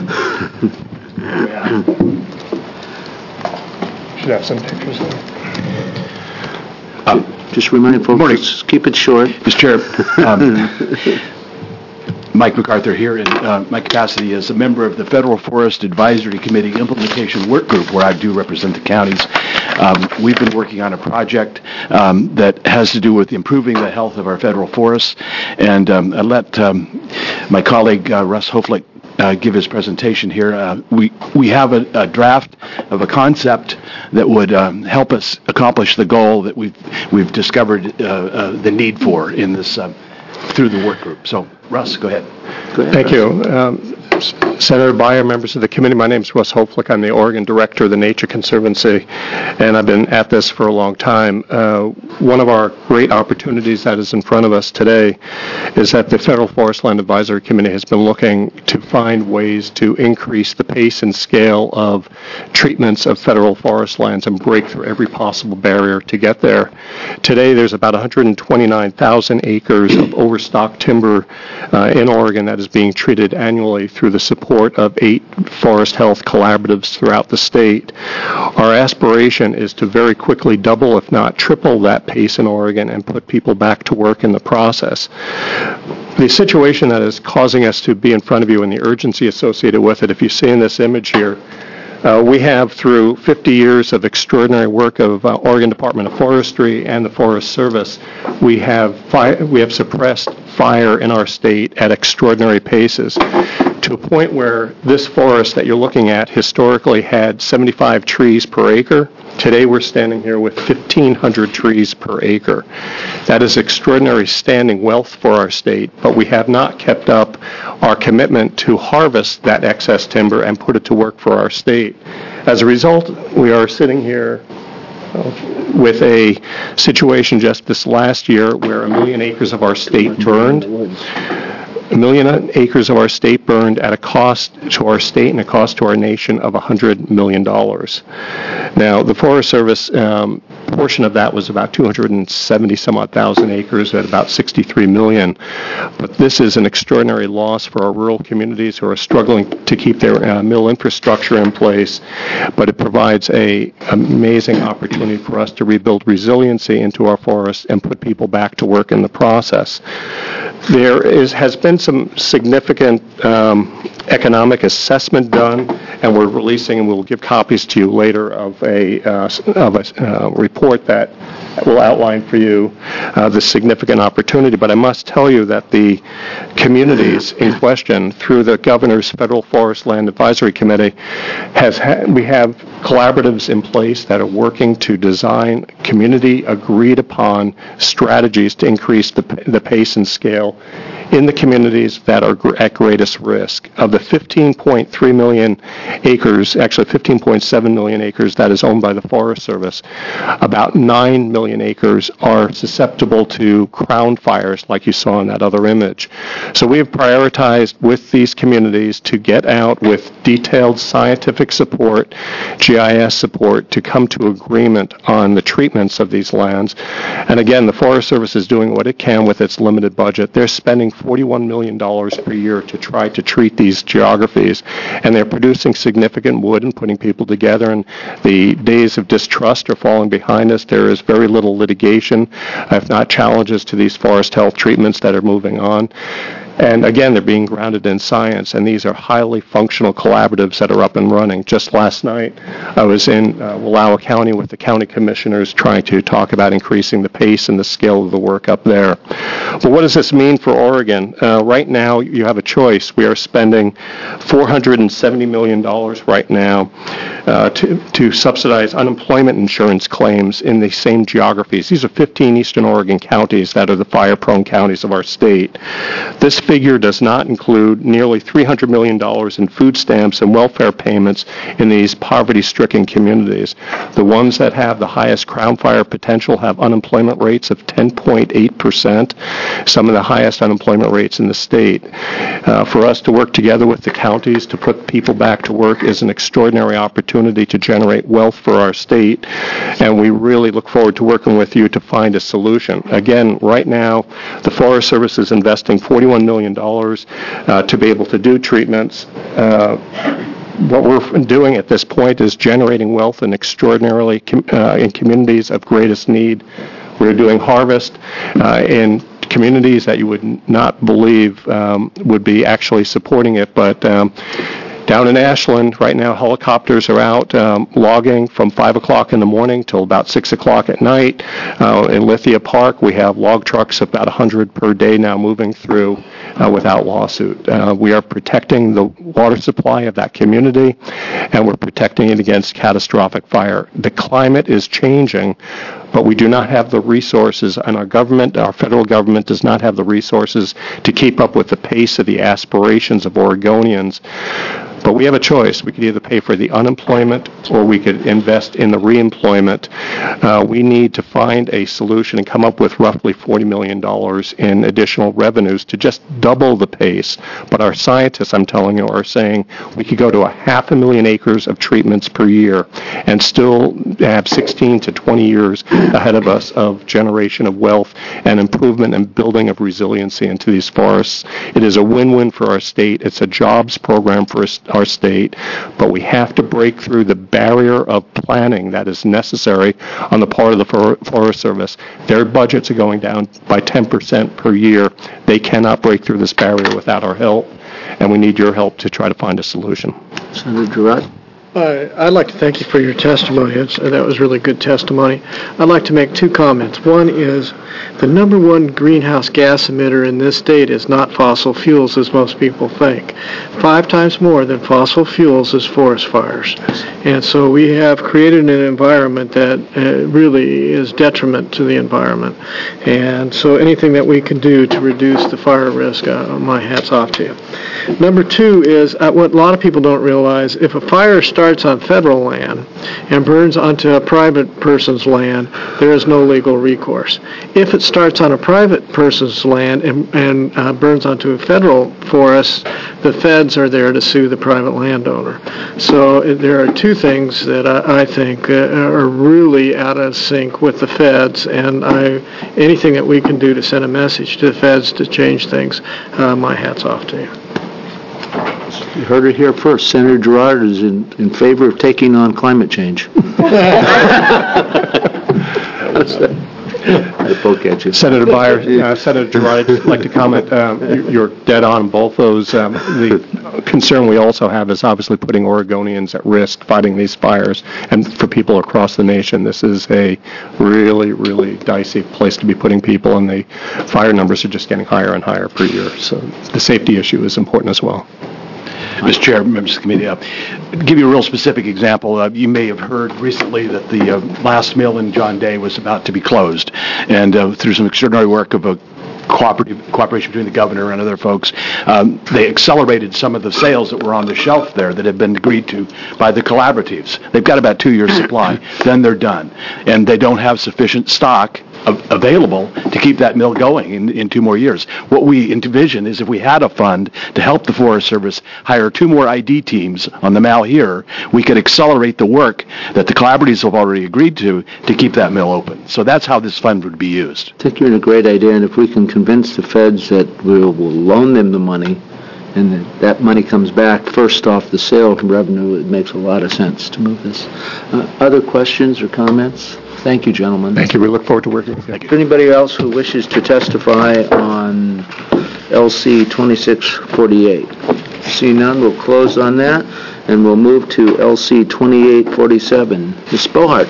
Should have some pictures there. Um, Just remind folks, morning. keep it short. Mister Chair, um, Mike MacArthur here in uh, my capacity as a member of the Federal Forest Advisory Committee Implementation Work Group, where I do represent the counties. Um, we've been working on a project um, that has to do with improving the health of our federal forests, and um, I let um, my colleague uh, Russ Hoflick Uh, give his presentation here. Uh, we we have a, a draft of a concept that would um, help us accomplish the goal that we've we've discovered uh, uh, the need for in this uh, through the work group. So, Russ, go ahead. Go ahead, Thank Russ. you. Um, Senator Byer, members of the committee, my name is Russ Hoflick. I'm the Oregon Director of the Nature Conservancy, and I've been at this for a long time. Uh, one of our great opportunities that is in front of us today is that the Federal Forest Land Advisory Committee has been looking to find ways to increase the pace and scale of treatments of federal forest lands and break through every possible barrier to get there. Today, there's about one hundred twenty-nine thousand acres of overstocked timber uh, in Oregon that is being treated annually through the support of eight forest health collaboratives throughout the state. Our aspiration is to very quickly double, if not triple, that pace in Oregon and put people back to work in the process. The situation that is causing us to be in front of you and the urgency associated with it, if you see in this image here, Uh, we have, through fifty years of extraordinary work of uh, Oregon Department of Forestry and the Forest Service, we have fi- we have suppressed fire in our state at extraordinary paces. to a point where this forest that you're looking at historically had seventy-five trees per acre. Today we're standing here with fifteen hundred trees per acre. That is extraordinary standing wealth for our state, but we have not kept up our commitment to harvest that excess timber and put it to work for our state. As a result, we are sitting here with a situation just this last year where a million acres of our state burned. A million acres of our state burned at a cost to our state and a cost to our nation of one hundred million dollars. Now, the Forest Service um, portion of that was about two hundred seventy some odd thousand acres at about sixty-three million. But this is an extraordinary loss for our rural communities who are struggling to keep their uh, mill infrastructure in place. But it provides a amazing opportunity for us to rebuild resiliency into our forests and put people back to work in the process. There is has been some significant um, economic assessment done, and we're releasing, and we'll give copies to you later of a uh, of a uh, report that will outline for you uh, the significant opportunity. But I must tell you that the communities in question, through the Governor's Federal Forest Land Advisory Committee, has ha- we have collaboratives in place that are working to design community agreed upon strategies to increase the, the pace and scale in the communities that are gr- at greatest risk. Of the fifteen point three million acres, actually fifteen point seven million acres that is owned by the Forest Service, about nine million acres are susceptible to crown fires like you saw in that other image. So we have prioritized with these communities to get out with detailed scientific support, G I S support, to come to agreement on the treatments of these lands. And again, the Forest Service is doing what it can with its limited budget. They're spending forty-one million dollars per year to try to treat these geographies, and they're producing significant wood and putting people together, and the days of distrust are falling behind us. There is very little litigation, if not challenges to these forest health treatments that are moving on. And again, they're being grounded in science, and these are highly functional collaboratives that are up and running. Just last night, I was in uh, Wallowa County with the county commissioners trying to talk about increasing the pace and the scale of the work up there. But what does this mean for Oregon? Uh, right now, you have a choice. We are spending four hundred seventy million dollars right now uh, to, to subsidize unemployment insurance claims in the same geographies. These are fifteen eastern Oregon counties that are the fire-prone counties of our state. This figure does not include nearly three hundred million dollars in food stamps and welfare payments in these poverty-stricken communities. The ones that have the highest crown fire potential have unemployment rates of ten point eight percent, some of the highest unemployment rates in the state. Uh, for us to work together with the counties to put people back to work is an extraordinary opportunity to generate wealth for our state, and we really look forward to working with you to find a solution. Again, right now, the Forest Service is investing forty-one million dollars uh, to be able to do treatments. Uh, what we're doing at this point is generating wealth in extraordinarily com- uh, in communities of greatest need. We're doing harvest uh, in communities that you would not believe um, would be actually supporting it, but um, down in Ashland, right now, helicopters are out um, logging from five o'clock in the morning till about six o'clock at night. Uh, in Lithia Park, we have log trucks, about one hundred per day now, moving through uh, without lawsuit. Uh, we are protecting the water supply of that community, and we're protecting it against catastrophic fire. The climate is changing, but we do not have the resources, and our government, our federal government, does not have the resources to keep up with the pace of the aspirations of Oregonians. But we have a choice. We could either pay for the unemployment or we could invest in the reemployment. Uh, we need to find a solution and come up with roughly forty million dollars in additional revenues to just double the pace. But our scientists, I'm telling you, are saying we could go to a half a million acres of treatments per year and still have sixteen to twenty years ahead of us of generation of wealth and improvement and building of resiliency into these forests. It is a win-win for our state. It's a jobs program for us, our state, but we have to break through the barrier of planning that is necessary on the part of the For- Forest Service. Their budgets are going down by ten percent per year. They cannot break through this barrier without our help, and we need your help to try to find a solution. Senator Girard? Uh, I'd like to thank you for your testimony. It's, that was really good testimony. I'd like to make two comments. One is the number one greenhouse gas emitter in this state is not fossil fuels, as most people think. Five times more than fossil fuels is forest fires. And so we have created an environment that uh, really is detriment to the environment. And so anything that we can do to reduce the fire risk, uh, my hat's off to you. Number two is uh, what a lot of people don't realize, if a fire starts on federal land and burns onto a private person's land, there is no legal recourse. If it starts on a private person's land and, and uh, burns onto a federal forest, the feds are there to sue the private landowner. So uh, there are two things that I, I think uh, are really out of sync with the feds, and I, anything that we can do to send a message to the feds to change things, uh, my hat's off to you. You heard it here first. Senator Girard is in, in favor of taking on climate change. The poke at you. Senator Beyer, uh, Senator Girard, I'd like to comment. Um, you're dead on both those. Um, the concern we also have is obviously putting Oregonians at risk fighting these fires. And for people across the nation, this is a really, really dicey place to be putting people, and the fire numbers are just getting higher and higher per year. So the safety issue is important as well. Mister Chair, members of the committee, uh, to give you a real specific example, uh, you may have heard recently that the uh, last mill in John Day was about to be closed, and uh, through some extraordinary work of a cooperative cooperation between the governor and other folks, um, they accelerated some of the sales that were on the shelf there that had been agreed to by the collaboratives. They've got about two years' supply, then they're done, and they don't have sufficient stock available to keep that mill going in, in two more years. What we envision is if we had a fund to help the Forest Service hire two more I D teams on the Malheur, we could accelerate the work that the collaboratives have already agreed to to keep that mill open. So that's how this fund would be used. I think you're in a great idea, and if we can convince the feds that we'll, we'll loan them the money and that, that money comes back first off the sale revenue, it makes a lot of sense to move this. Uh, other questions or comments? Thank you, gentlemen. Thank you. We look forward to working with you. Is there anybody else who wishes to testify on L C twenty-six forty-eight? See none, we'll close on that, and we'll move to L C twenty-eight forty-seven. Miz Bohart.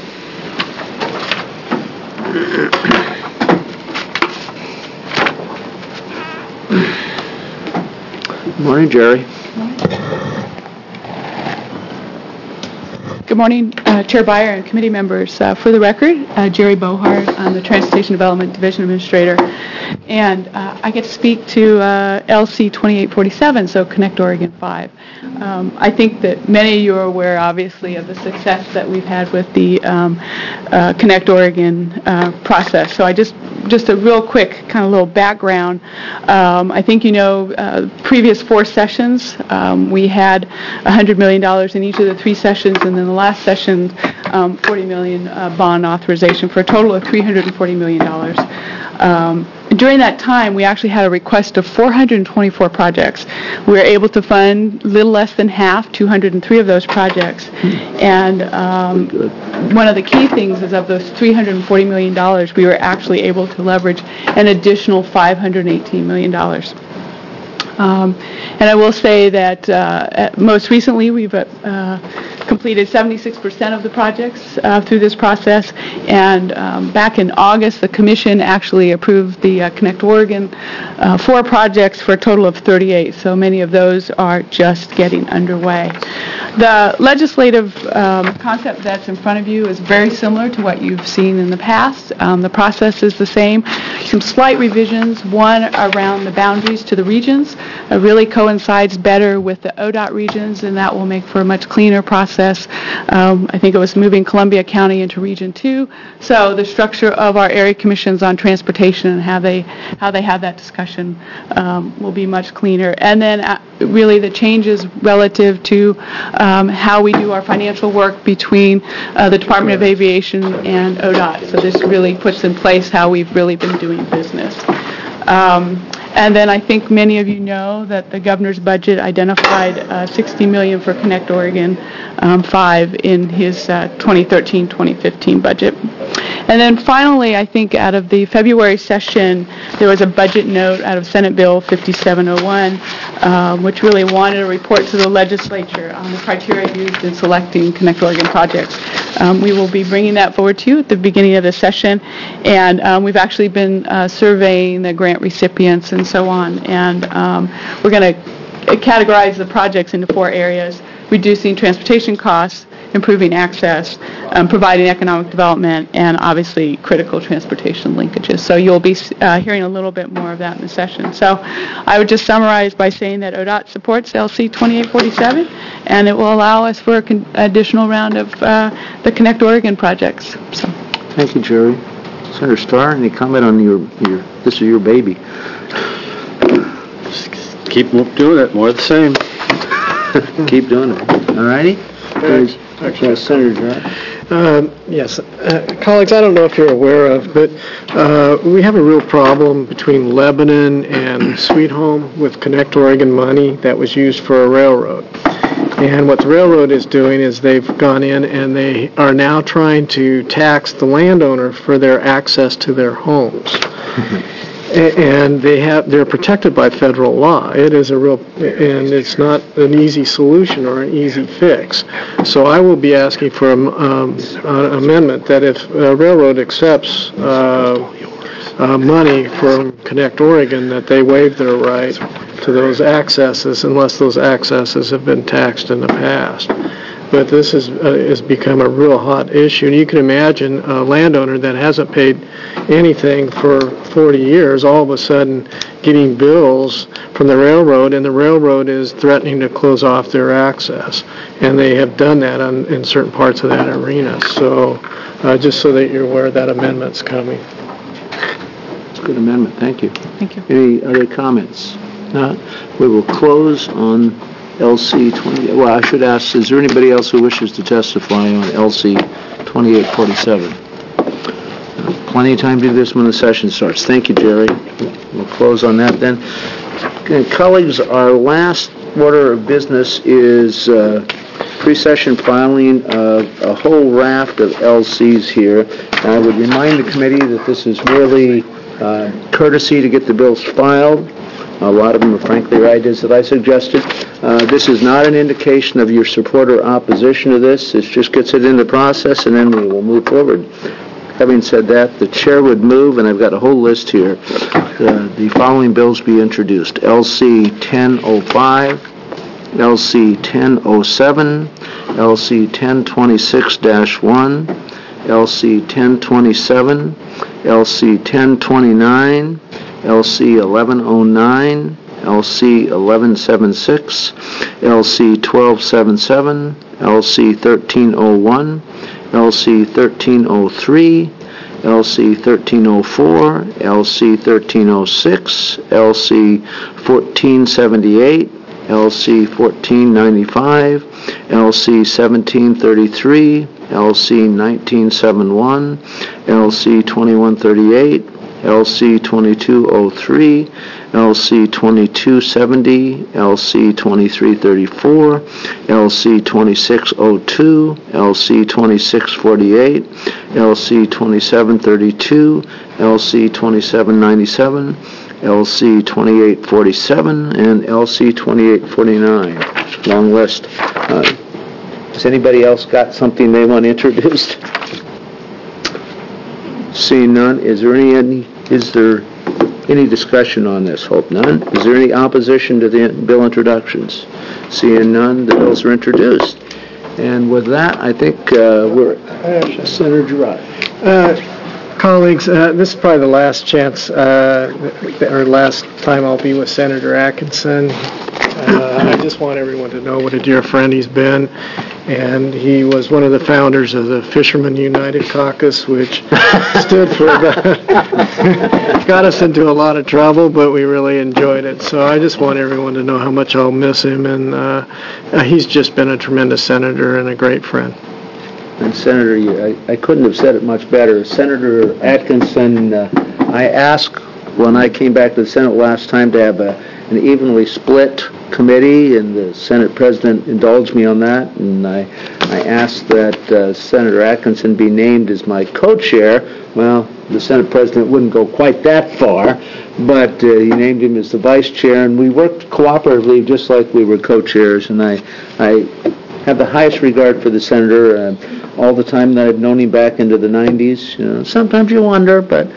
Good morning, Jerry. Good morning, uh, Chair Beyer and committee members. Uh, for the record, uh, Jerry Bohart, I'm the Transportation Development Division Administrator, and uh, I get to speak to uh, L C twenty-eight forty-seven, so Connect Oregon five. Um, I think that many of you are aware, obviously, of the success that we've had with the um, uh, Connect Oregon uh, process. So I just, just a real quick kind of little background. Um, I think you know, uh, previous four sessions, um, we had one hundred million dollars in each of the three sessions, and then the last session, um, forty million dollars uh, bond authorization for a total of three hundred forty million dollars. Um, during that time, we actually had a request of four hundred twenty-four projects. We were able to fund a little less than half, two hundred three of those projects. And um, one of the key things is of those three hundred forty million dollars, we were actually able to leverage an additional five hundred eighteen million dollars. Um, and I will say that uh, most recently we've uh, completed seventy-six percent of the projects uh, through this process, and um, back in August the Commission actually approved the uh, Connect Oregon uh, four projects for a total of thirty-eight, so many of those are just getting underway. The legislative um, concept that's in front of you is very similar to what you've seen in the past. Um, the process is the same. Some slight revisions, one around the boundaries to the regions. It really coincides better with the O D O T regions, and that will make for a much cleaner process. Um, I think it was moving Columbia County into Region two. So the structure of our area commissions on transportation and how they how they have that discussion um, will be much cleaner. And then uh, really the changes relative to um, how we do our financial work between uh, the Department of Aviation and O D O T. So this really puts in place how we've really been doing business. Um, And then I think many of you know that the governor's budget identified uh, sixty million dollars for Connect Oregon um, five in his uh, twenty thirteen twenty fifteen budget. And then finally, I think out of the February session, there was a budget note out of Senate Bill fifty-seven oh one, um, which really wanted a report to the legislature on the criteria used in selecting Connect Oregon projects. Um, we will be bringing that forward to you at the beginning of the session, and um, we've actually been uh, surveying the grant recipients and so on, and um, we're going to categorize the projects into four areas: reducing transportation costs, improving access, um, providing economic development, and obviously critical transportation linkages. So you'll be uh, hearing a little bit more of that in the session. So I would just summarize by saying that O D O T supports L C twenty-eight forty-seven, and it will allow us for an additional round of uh, the Connect Oregon projects. So. Thank you, Jerry. Senator Starr, any comment on your, your this is your baby? Just keep doing it, more of the same. Keep doing it. All righty? Actually, uh, Senator Jarrett. Um, yes. Uh, colleagues, I don't know if you're aware of, but uh, we have a real problem between Lebanon and Sweet Home with Connect Oregon money that was used for a railroad. And what the railroad is doing is they've gone in and they are now trying to tax the landowner for their access to their homes. And they have, they're protected by federal law. It is a real, and it's not an easy solution or an easy fix. So I will be asking for an um, uh, amendment that if a railroad accepts uh, uh, money from Connect Oregon, that they waive their right to those accesses unless those accesses have been taxed in the past. But this is, uh, has become a real hot issue. And you can imagine a landowner that hasn't paid anything for forty years, all of a sudden getting bills from the railroad, and the railroad is threatening to close off their access. And they have done that on, in certain parts of that arena. So uh, just so that you're aware, that amendment's coming. It's a good amendment. Thank you. Thank you. Any other comments? Not. We will close on L C twenty, well, I should ask, is there anybody else who wishes to testify on L C twenty-eight forty-seven? Plenty of time to do this when the session starts. Thank you, Jerry. We'll close on that then. Okay, colleagues, our last order of business is uh, pre-session filing of a whole raft of L Cs here. And I would remind the committee that this is merely uh, courtesy to get the bills filed. A lot of them are frankly ideas that I suggested. Uh, this is not an indication of your support or opposition to this. It just gets it in the process, and then we will move forward. Having said that, the chair would move, and I've got a whole list here, uh, the following bills be introduced: L C ten oh five, L C ten oh seven, L C ten twenty-six dash one, L C ten twenty-seven, L C ten twenty-nine, L C eleven oh nine, L C eleven seventy-six, L C twelve seventy-seven, L C thirteen oh one, L C thirteen oh three, L C thirteen oh four, L C thirteen oh six, L C fourteen seventy-eight, L C fourteen ninety-five, L C seventeen thirty-three, L C nineteen seventy-one, L C twenty-one thirty-eight, L C twenty-two oh three, L C twenty-two seventy, L C twenty-three thirty-four, L C twenty-six oh two, L C twenty-six forty-eight, L C twenty-seven thirty-two, L C twenty-seven ninety-seven, L C twenty-eight forty-seven, and L C twenty-eight forty-nine. Long list. Uh, has anybody else got something they want introduced? Seeing none, is there any, any is there any discussion on this? Hope none. Is there any opposition to the bill introductions? Seeing none, the bills are introduced. And with that, I think uh, we're Senator Girard. Uh, colleagues, uh, this is probably the last chance, uh, or last time I'll be with Senator Atkinson. Uh, I just want everyone to know what a dear friend he's been. And he was one of the founders of the Fishermen United Caucus, which stood for about, got us into a lot of trouble, but we really enjoyed it. So I just want everyone to know how much I'll miss him, and uh, he's just been a tremendous senator and a great friend. And Senator, you, I, I couldn't have said it much better. Senator Atkinson, uh, I asked when I came back to the Senate last time to have a, an evenly split committee, and the Senate President indulged me on that, and I, I asked that uh, Senator Atkinson be named as my co-chair. Well, the Senate President wouldn't go quite that far, but uh, he named him as the vice chair, and we worked cooperatively just like we were co-chairs, and I, I have the highest regard for the Senator. Uh, all the time that I've known him back into the nineties, you know, sometimes you wonder, but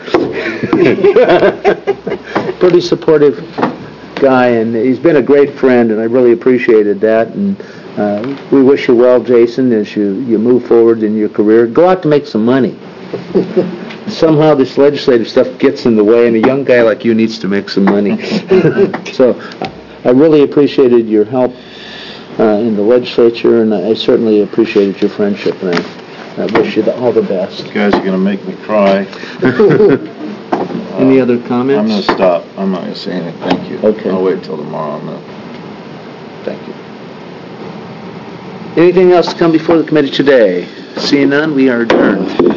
pretty supportive guy, and he's been a great friend, and I really appreciated that. And uh, we wish you well, Jason, as you, you move forward in your career. Go out to make some money. Somehow this legislative stuff gets in the way, and a young guy like you needs to make some money. So I really appreciated your help uh, in the legislature, and I certainly appreciated your friendship, and I, I wish you the, all the best. You guys are going to make me cry. Any other comments? I'm going to stop. I'm not going to say anything. Thank you. Okay. I'll wait till tomorrow on that. Thank you. Anything else to come before the committee today? Seeing none, we are adjourned.